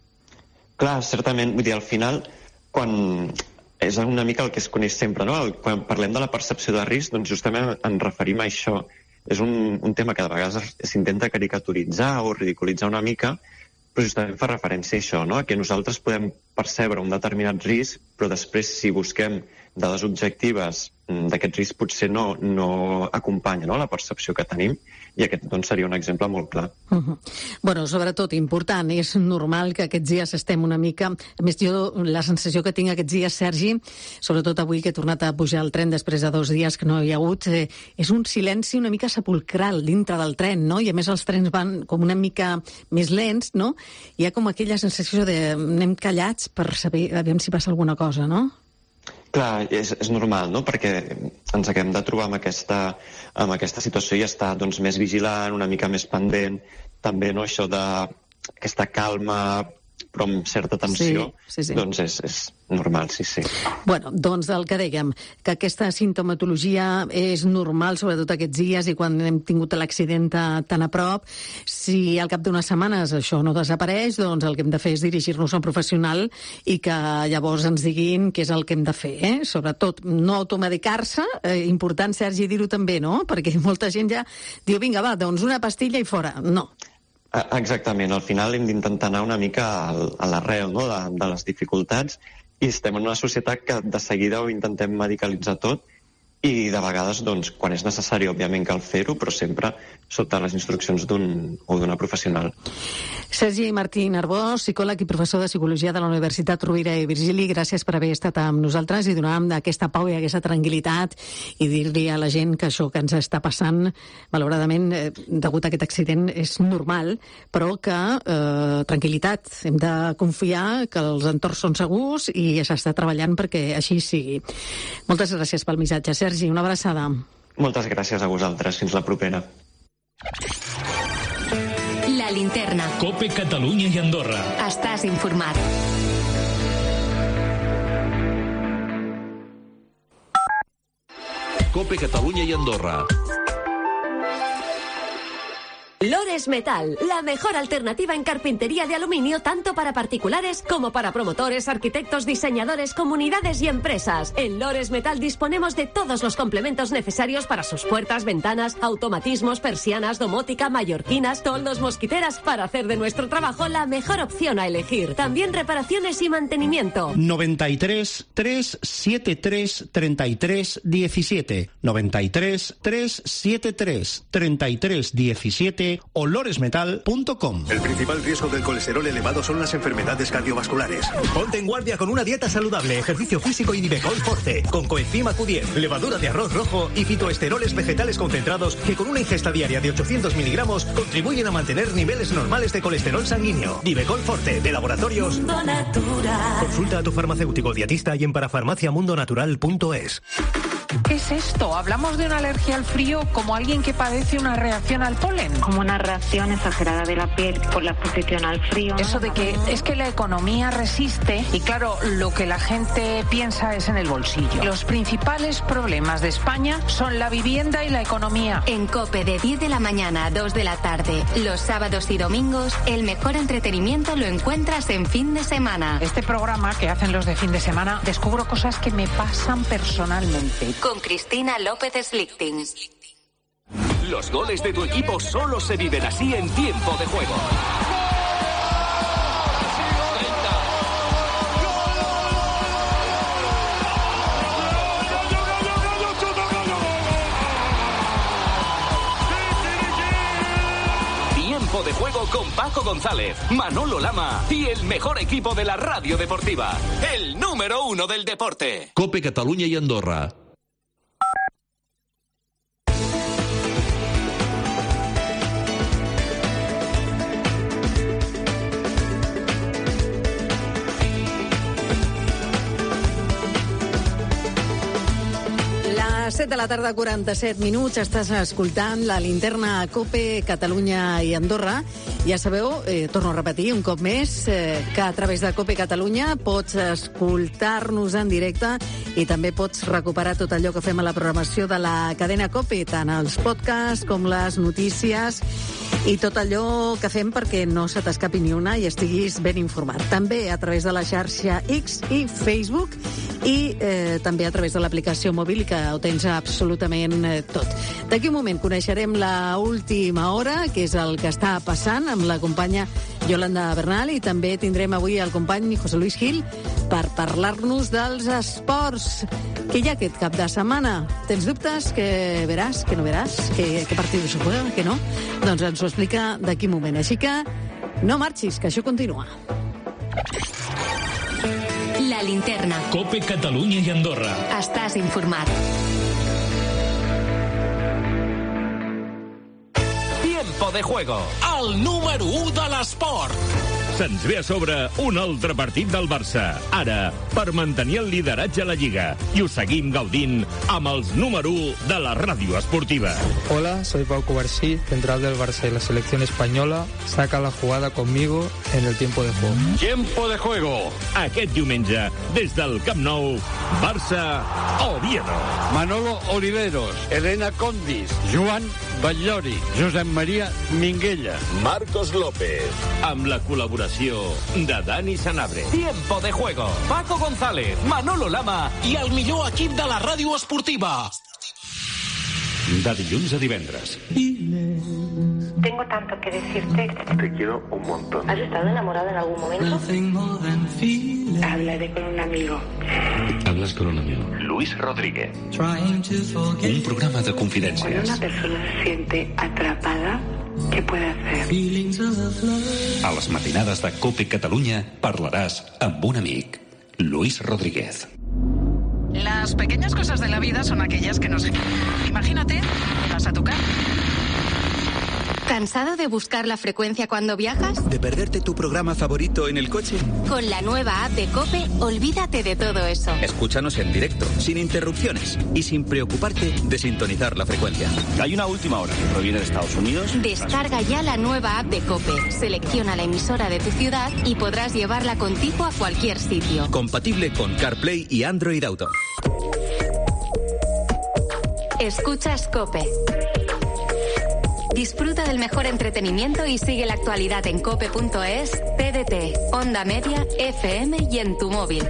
Clar, certament. Vull dir, al final, quan és una mica el que es coneix sempre, no? Quan parlem de la percepció de risc, doncs justament ens referim a això. És un, un tema que de vegades s'intenta caricaturitzar o ridiculitzar una mica, però justament fa referència a això, no? A que nosaltres podem percebre un determinat risc, però després, si busquem dades objectives d'aquest risc, potser no, no acompanya, no?, la percepció que tenim, i aquest doncs, seria un exemple molt clar. Uh-huh. Bueno, sobretot, important, és normal que aquests dies estem una mica... A més, jo la sensació que tinc aquests dies, Sergi, sobretot avui que he tornat a pujar al tren després de dos dies que no hi ha hagut, eh, és un silenci una mica sepulcral dintre del tren, no? I a més els trens van com una mica més lents, no? Hi ha com aquella sensació de anem callats per saber, aviam si passa alguna cosa, no? Clar, és, és normal, no?, perquè ens acabem de trobar amb aquesta, amb aquesta situació i estar doncs, més vigilant, una mica més pendent, també, no?, això de aquesta calma però amb certa tensió, sí, sí, sí. doncs és, és normal, sí, sí. Bueno, doncs el que dèiem, que aquesta sintomatologia és normal, sobretot aquests dies i quan hem tingut l'accident tan a prop. Si al cap d'unes setmanes això no desapareix, doncs el que hem de fer és dirigir-nos a un professional i que llavors ens diguin què és el que hem de fer, eh? Sobretot no automedicar-se, eh, important, Sergi, dir-ho també, no? Perquè molta gent ja diu, vinga, va, doncs una pastilla i fora. No. Exactament, al final hem d'intentar anar una mica a l'arrel, no?, de, de les dificultats, i estem en una societat que de seguida ho intentem medicalitzar tot i de vegades, doncs, quan és necessari, òbviament cal fer-ho, però sempre sota les instruccions d'un o d'una professional. Sergi Martí Narbó, psicòleg i professor de Psicologia de la Universitat Rovira i Virgili, gràcies per haver estat amb nosaltres i donar aquesta pau i aquesta tranquil·litat i dir-li a la gent que això que ens està passant, malauradament, eh, degut a aquest accident, és normal, però que, eh, tranquil·litat, hem de confiar que els entorns són segurs i s'està treballant perquè així sigui. Moltes gràcies pel missatge, Sergi, una abraçada. Moltes gràcies a vosaltres, fins la propera. La linterna. Cope Catalunya i Andorra. Estàs informat. Cope Catalunya i Andorra. Lores Metal, la mejor alternativa en carpintería de aluminio tanto para particulares como para promotores, arquitectos, diseñadores, comunidades y empresas. En Lores Metal disponemos de todos los complementos necesarios para sus puertas, ventanas, automatismos, persianas, domótica, mallorquinas, toldos, mosquiteras, para hacer de nuestro trabajo la mejor opción a elegir. También reparaciones y mantenimiento. noventa y tres, tres setenta y tres, treinta y tres, diecisiete. noventa y tres, tres setenta y tres, treinta y tres, diecisiete o loresmetal punto com. El principal riesgo del colesterol elevado son las enfermedades cardiovasculares. Ponte en guardia con una dieta saludable, ejercicio físico y Divecol Forte, con coenzima Q diez, levadura de arroz rojo y fitoesteroles vegetales concentrados que con una ingesta diaria de ochocientos miligramos contribuyen a mantener niveles normales de colesterol sanguíneo. Divecol Forte, de Laboratorios Mundo Natural. Consulta a tu farmacéutico dietista y en parafarmaciamundonatural punto es. ¿Qué es esto? ¿Hablamos de una alergia al frío como alguien que padece una reacción al polen? Como una reacción exagerada de la piel por la exposición al frío. Eso de que es que la economía resiste y claro, lo que la gente piensa es en el bolsillo. Los principales problemas de España son la vivienda y la economía. En COPE de diez de la mañana a dos de la tarde, los sábados y domingos, el mejor entretenimiento lo encuentras en fin de semana. Este programa que hacen los de fin de semana, descubro cosas que me pasan personalmente. Con Cristina López Slichting. Los goles de tu equipo solo se viven así en tiempo de juego. Tiempo de juego con Paco González, Manolo Lama y el mejor equipo de la radio deportiva. El número uno del deporte. Cope Catalunya i Andorra. set de la tarda, quaranta-set minuts. Estàs escoltant la linterna COPE Catalunya i Andorra. Ja sabeu, eh, torno a repetir un cop més, eh, que a través de COPE Catalunya pots escoltar-nos en directe i també pots recuperar tot allò que fem a la programació de la cadena COPE, tant els podcasts com les notícies i tot allò que fem perquè no se t'escapi ni una i estiguis ben informat. També a través de la xarxa X i Facebook i eh, també a través de l'aplicació mòbil, que ho tens absolutament eh, tot. D'aquí un moment coneixerem la última hora, que és el que està passant amb la companya Yolanda Bernal, i també tindrem avui el company José Luis Gil per parlar-nos dels esports que hi ha aquest cap de setmana. Tens dubtes? Que veràs? Que no veràs? Que, que partit se juega? Que no? Doncs ens ho explica d'aquí un moment. Així que no marxis, que això continua. La linterna. Cope Catalunya i Andorra. Estàs informat. Tiempo de juego. El número u de l'esport. Se'ns ve a sobre un altre partit del Barça. Ara, per mantenir el lideratge a la Lliga. I ho seguim gaudint amb els número u de la ràdio esportiva. Hola, soy Pau Covarsí, central del Barça y la selección española. Saca la jugada conmigo en el tiempo de juego. Tiempo de juego. Aquest diumenge, des del Camp Nou, Barça-Oviedo. Manolo Oliveros, Elena Condis, Joan Batllori, Josep Maria Minguella, Marcos López, amb la col·laboració de Dani Sanabria. Tiempo de juego. Paco González, Manolo Lama i el millor equip de la ràdio esportiva. De dilluns a divendres. Tengo tanto que decirte. Te quiero un montón. ¿Has estado enamorada en algún momento? Hablaré con un amigo. Hablas con un amigo. Luis Rodríguez. Un programa de Cuando confidències. una persona se siente atrapada, ¿qué puede hacer? A les matinades de COPE Catalunya parlaràs amb un amic. Luis Rodríguez. Las pequeñas cosas de la vida son aquellas que nos... Imagínate, vas a tocar. ¿Cansado de buscar la frecuencia cuando viajas? ¿De perderte tu programa favorito en el coche? Con la nueva app de COPE, olvídate de todo eso. Escúchanos en directo, sin interrupciones y sin preocuparte de sintonizar la frecuencia. Hay una última hora que proviene de Estados Unidos. Descarga ya la nueva app de COPE. Selecciona la emisora de tu ciudad y podrás llevarla contigo a cualquier sitio. Compatible con CarPlay y Android Auto. Escuchas COPE. Disfruta del mejor entretenimiento y sigue la actualidad en cope punto es, T D T, Onda Media, F M y en tu móvil.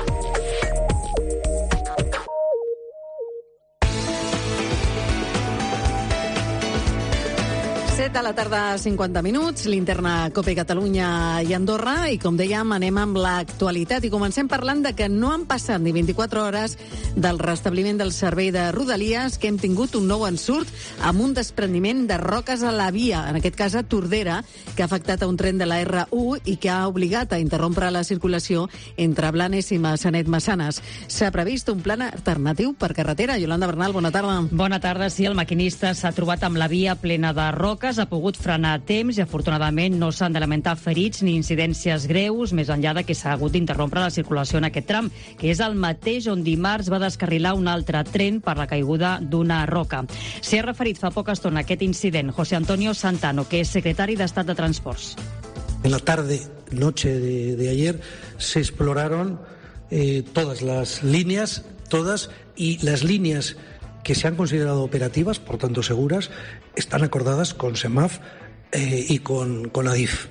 set a la tarda, cinquanta minuts, linterna COPE Catalunya i Andorra, i com dèiem, anem amb l'actualitat i comencem parlant de que no han passat ni vint-i-quatre hores del restabliment del servei de Rodalies, que hem tingut un nou ensurt amb un despreniment de roques a la via, en aquest cas a Tordera, que ha afectat a un tren de la erre u i que ha obligat a interrompre la circulació entre Blanes i Massanet-Massanes. S'ha previst un plan alternatiu per carretera. Yolanda Bernal, bona tarda. Bona tarda. Sí, el maquinista s'ha trobat amb la via plena de roques, ha pogut frenar a temps i afortunadament no s'han de lamentar ferits ni incidències greus, més enllà de que s'ha hagut d'interrompre la circulació en aquest tram, que és el mateix on dimarts va descarrilar un altre tren per la caiguda d'una roca. S'hi ha referit fa poca estona a aquest incident José Antonio Santano, que és secretari d'Estat de Transports. En la tarde, noche de, de ayer, se exploraron eh, todas las líneas, todas, y las líneas que se han considerado operativas, por tanto seguras, están acordadas con SEMAF eh, y con, con ADIF.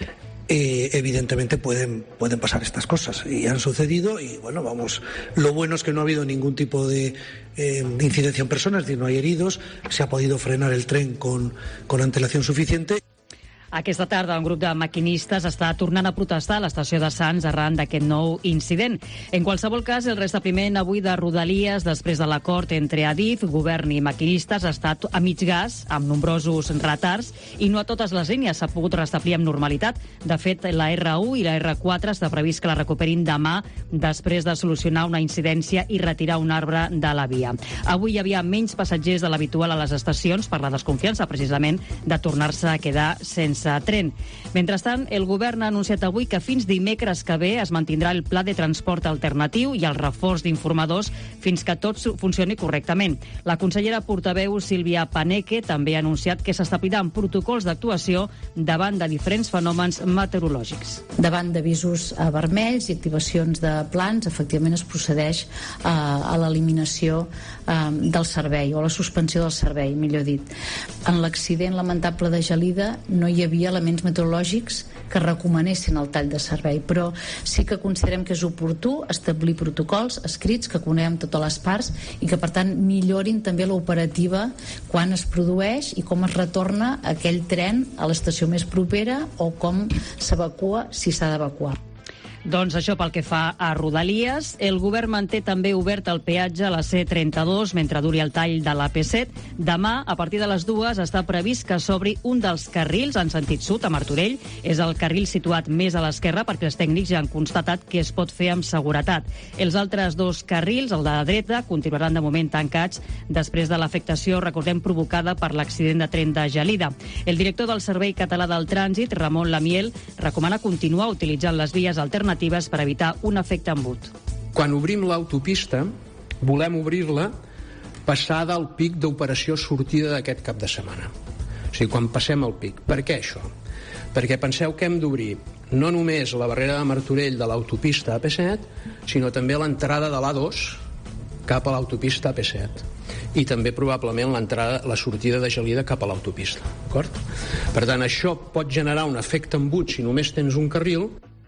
Eh, evidentemente pueden, pueden pasar estas cosas y han sucedido y bueno, vamos, lo bueno es que no ha habido ningún tipo de, eh, de incidencia en personas, es decir, no hay heridos, se ha podido frenar el tren con, con antelación suficiente. Aquesta tarda un grup de maquinistes està tornant a protestar a l'estació de Sants arran d'aquest nou incident. En qualsevol cas, el restabliment avui de Rodalies, després de l'acord entre Adif, govern i maquinistes, ha estat a mig gas, amb nombrosos retards, i no a totes les línies s'ha pogut restablir amb normalitat. De fet, la erre u i la erre quatre està previst que la recuperin demà, després de solucionar una incidència i retirar un arbre de la via. Avui hi havia menys passatgers de l'habitual a les estacions per la desconfiança, precisament, de tornar-se a quedar sense tren. Mentrestant, el govern ha anunciat avui que fins dimecres que ve es mantindrà el pla de transport alternatiu i el reforç d'informadors fins que tot funcioni correctament. La consellera portaveu Sílvia Paneque també ha anunciat que s'establiran protocols d'actuació davant de diferents fenòmens meteorològics. Davant d'avisos vermells i activacions de plans, efectivament es procedeix a, a l'eliminació eh, del servei, o a la suspensió del servei, millor dit. En l'accident lamentable de Gelida no hi havia elements meteorològics que recomanessin el tall de servei, però sí que considerem que és oportú establir protocols escrits que coneguem totes les parts i que per tant millorin també l'operativa quan es produeix i com es retorna aquell tren a l'estació més propera o com s'evacua si s'ha d'evacuar. Doncs això pel que fa a Rodalies. El govern manté també obert el peatge a la ce trenta-dos mentre duri el tall de la pe set. Demà, a partir de les dues, està previst que s'obri un dels carrils en sentit sud, a Martorell. És el carril situat més a l'esquerra perquè els tècnics ja han constatat que es pot fer amb seguretat. Els altres dos carrils, el de la dreta, continuaran de moment tancats després de l'afectació, recordem, provocada per l'accident de tren de Gelida. El director del Servei Català del Trànsit, Ramon Lamiel, recomana continuar utilitzant les vies alternatives per evitar un efecte embut. Quan obrim l'autopista, volem obrir-la passada al pic d'operació sortida d'aquest cap de setmana. O sigui, quan passem el pic. Per què això? Perquè penseu que hem d'obrir no només la barrera de Martorell de l'autopista a pe set, sinó també l'entrada de l'a dos cap a l'autopista a pe set. I també probablement l'entrada, la sortida de Gelida cap a l'autopista. D'acord? Per tant, això pot generar un efecte embut si només tens un carril.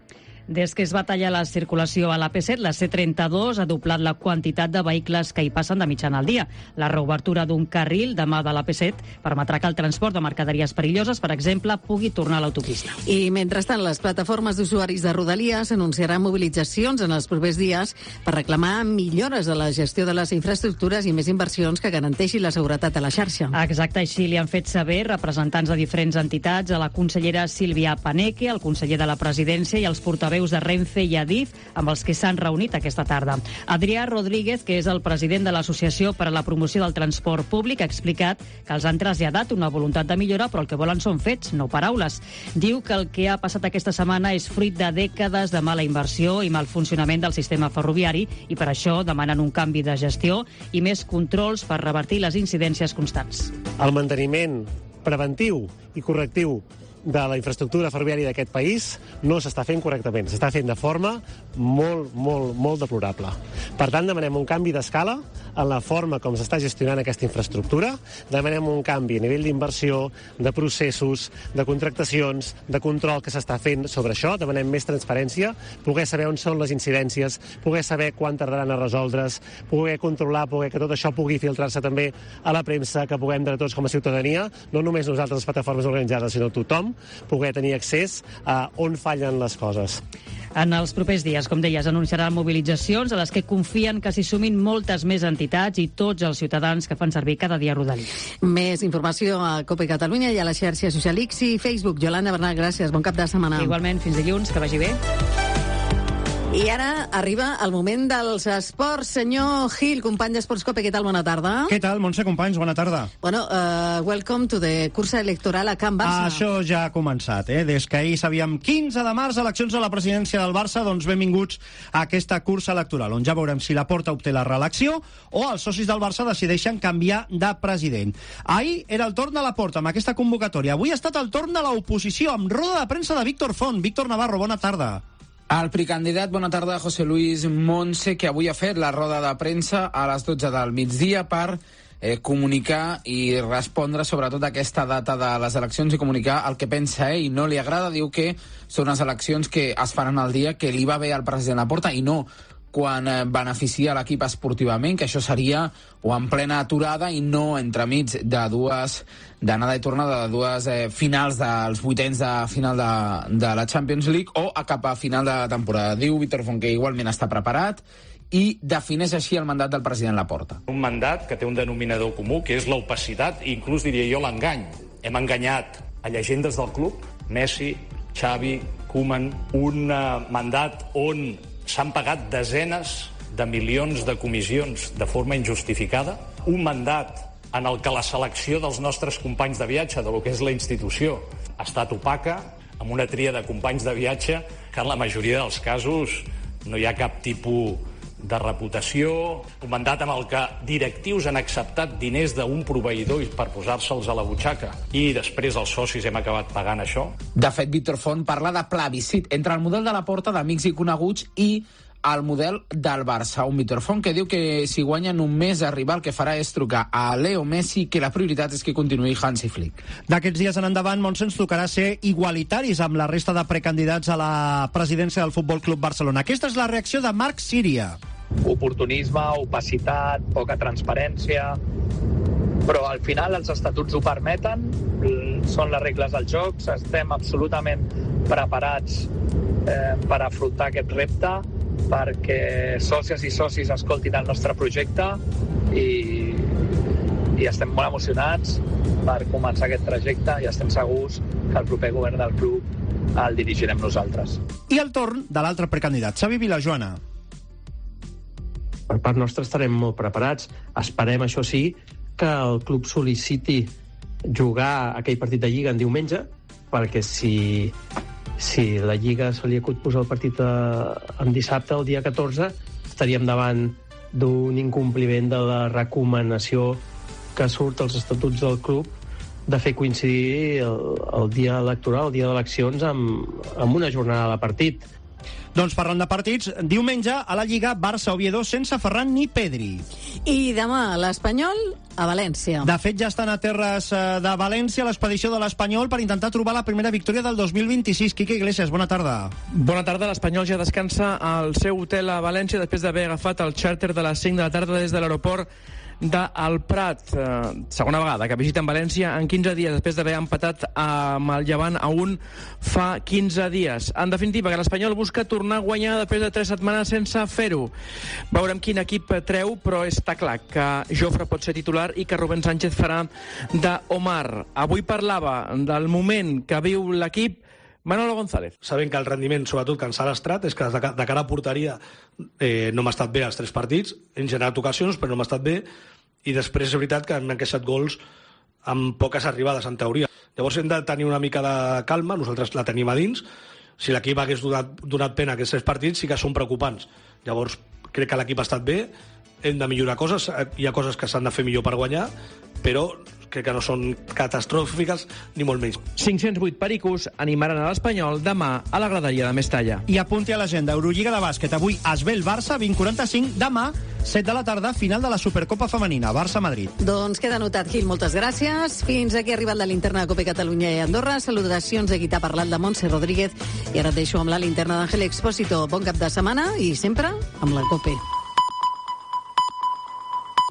Des que es va tallar la circulació a la P set, la C trenta-dos ha doblat la quantitat de vehicles que hi passen de mitjana al dia. La reobertura d'un carril demà de la P set permetrà que el transport de mercaderies perilloses, per exemple, pugui tornar a l'autopista. I, mentrestant, les plataformes d'usuaris de Rodalies anunciaran mobilitzacions en els propers dies per reclamar millores a la gestió de les infraestructures i més inversions que garanteixin la seguretat a la xarxa. Exacte, així li han fet saber representants de diferents entitats, a la consellera Sílvia Paneque, el conseller de la Presidència i els portaveus de Renfe i Adif, amb els que s'han reunit aquesta tarda. Adrià Rodríguez, que és el president de l'Associació per a la Promoció del Transport Públic, ha explicat que els han traslladat una voluntat de millora, però el que volen són fets, no paraules. Diu que el que ha passat aquesta setmana és fruit de dècades de mala inversió i mal funcionament del sistema ferroviari i per això demanen un canvi de gestió i més controls per revertir les incidències constants. El manteniment preventiu i correctiu de la infraestructura ferroviària d'aquest país no s'està fent correctament, s'està fent de forma molt, molt, molt deplorable. Per tant, demanem un canvi d'escala en la forma com s'està gestionant aquesta infraestructura, demanem un canvi a nivell d'inversió, de processos, de contractacions, de control que s'està fent sobre això, demanem més transparència, poder saber on són les incidències, poder saber quan tardaran a resoldre's, poder controlar, poder que tot això pugui filtrar-se també a la premsa, que puguem de tots com a ciutadania, no només nosaltres les plataformes organitzades, sinó tothom, poder tenir accés a on fallen les coses. En els propers dies, com deies, anunciaran mobilitzacions a les que confien que s'hi sumin moltes més entitats i tots els ciutadans que fan servir cada dia Rodalies. Més informació a COPE Catalunya i a la xarxa social X i Facebook. Yolanda Bernat, gràcies. Bon cap de setmana. Igualment, fins dilluns, que vagi bé. I ara arriba el moment dels esports. Senyor Gil, company d'Esports COPE, què tal? Bona tarda. Què tal, Montse, companys? Bona tarda. Bueno, uh, welcome to the cursa electoral a Can Barça. Això ja ha començat, eh? Des que ahir sabíem quinze de març, eleccions a la presidència del Barça, doncs benvinguts a aquesta cursa electoral, on ja veurem si la Porta obté la reelecció o els socis del Barça decideixen canviar de president. Ahir era el torn de la Porta amb aquesta convocatòria. Avui ha estat el torn de l'oposició, amb roda de premsa de Víctor Font. Víctor Navarro, bona tarda. El precandidat, bona tarda, José Luis Montse, que avui ha fet la roda de premsa a les dotze del migdia per eh, comunicar i respondre sobretot a aquesta data de les eleccions i comunicar el que pensa ell. No li agrada, diu que són unes eleccions que es faran el dia que li va bé al president Laporta i no quan eh, beneficia l'equip esportivament, que això seria o en plena aturada i no entremig de dues d'anada i tornada de dues eh, finals dels vuitens de final de, de la Champions League o a cap a final de temporada. Diu Víctor Font que igualment està preparat i defineix així el mandat del president Laporta. Un mandat que té un denominador comú, que és l'opacitat i inclús diria jo l'engany. Hem enganyat a llegendes del club, Messi, Xavi, Koeman, un uh, mandat on s'han pagat desenes de milions de comissions de forma injustificada, un mandat en el que la selecció dels nostres companys de viatge, de lo que és la institució, ha estat opaca, amb una tria de companys de viatge que en la majoria dels casos no hi ha cap tipus de reputació, un mandat amb el que directius han acceptat diners d'un proveïdor per posar-se'ls a la butxaca i després els socis hem acabat pagant això. De fet, Víctor Font parla de plebiscit entre el model de Laporta d'amics i coneguts i el model del Barça. Un Víctor Font que diu que si guanya només arribar el que farà és trucar a Leo Messi, que la prioritat és que continuï Hansi Flick. D'aquests dies en endavant, Montse, ens tocarà ser igualitaris amb la resta de precandidats a la presidència del Futbol Club Barcelona. Aquesta és la reacció de Marc Síria. Oportunisme, opacitat, poca transparència, però al final els estatuts ho permeten, són les regles del joc, estem absolutament preparats eh, per afrontar aquest repte, perquè sòcies i socis escoltin el nostre projecte i, i estem molt emocionats per començar aquest trajecte i estem segurs que el proper govern del club el dirigirem nosaltres. I el torn de l'altre precandidat, Xavi Vilajoana. Per part nostra estarem molt preparats. Esperem, això sí, que el club sol·liciti jugar aquell partit de Lliga en diumenge, perquè si, si la Lliga se li acut posar el partit a, en dissabte, el dia catorze, estaríem davant d'un incompliment de la recomanació que surt als estatuts del club de fer coincidir el, el dia electoral, el dia d'eleccions, amb, amb una jornada de partit. Doncs parlant de partits, diumenge a la Lliga Barça-Oviedo sense Ferran ni Pedri. I demà l'Espanyol a València. De fet, ja estan a terres de València l'expedició de l'Espanyol per intentar trobar la primera victòria del dos mil vint-i-sis. Quique Iglesias, bona tarda. Bona tarda. L'Espanyol ja descansa al seu hotel a València després d'haver agafat el xàrter de les cinc de la tarda des de l'aeroport del Prat. Eh, segona vegada que visiten València en quinze dies, després d'haver empatat amb el Llevant a un fa quinze dies. En definitiva, que l'Espanyol busca tornar a guanyar després de tres setmanes sense fer-ho. Veurem quin equip treu, però està clar que Jofre pot ser titular i que Rubén Sánchez farà d'Omar. Avui parlava del moment que viu l'equip Manolo González. Sabem que el rendiment, sobretot que ens ha lastrat, és que de cara a porteria eh, no m'ha estat bé els tres partits, hem generat ocasions, però no m'ha estat bé, i després és veritat que m'han queixat gols amb poques arribades, en teoria. Llavors hem de tenir una mica de calma, nosaltres la tenim a dins. Si l'equip hagués donat, donat pena aquests tres partits, sí que són preocupants. Llavors crec que l'equip ha estat bé, hem de millorar coses, hi ha coses que s'han de fer millor per guanyar, però crec que no són catastròfiques ni molt menys. cinc-cents vuit pericos animaran a l'Espanyol demà a la graderia de Mestalla. I apunti a l'agenda, Eurolliga de bàsquet, avui es ve el Barça, vint quaranta-cinc, demà, set de la tarda, final de la Supercopa Femenina, Barça-Madrid. Doncs queda anotat, Gil, moltes gràcies. Fins aquí ha arribat la linterna de Cope Catalunya i Andorra. Salutacions de qui t'ha parlat, de Montse Rodríguez, i ara et deixo amb la linterna d'Àngel Expósito. Bon cap de setmana i sempre amb la Cope.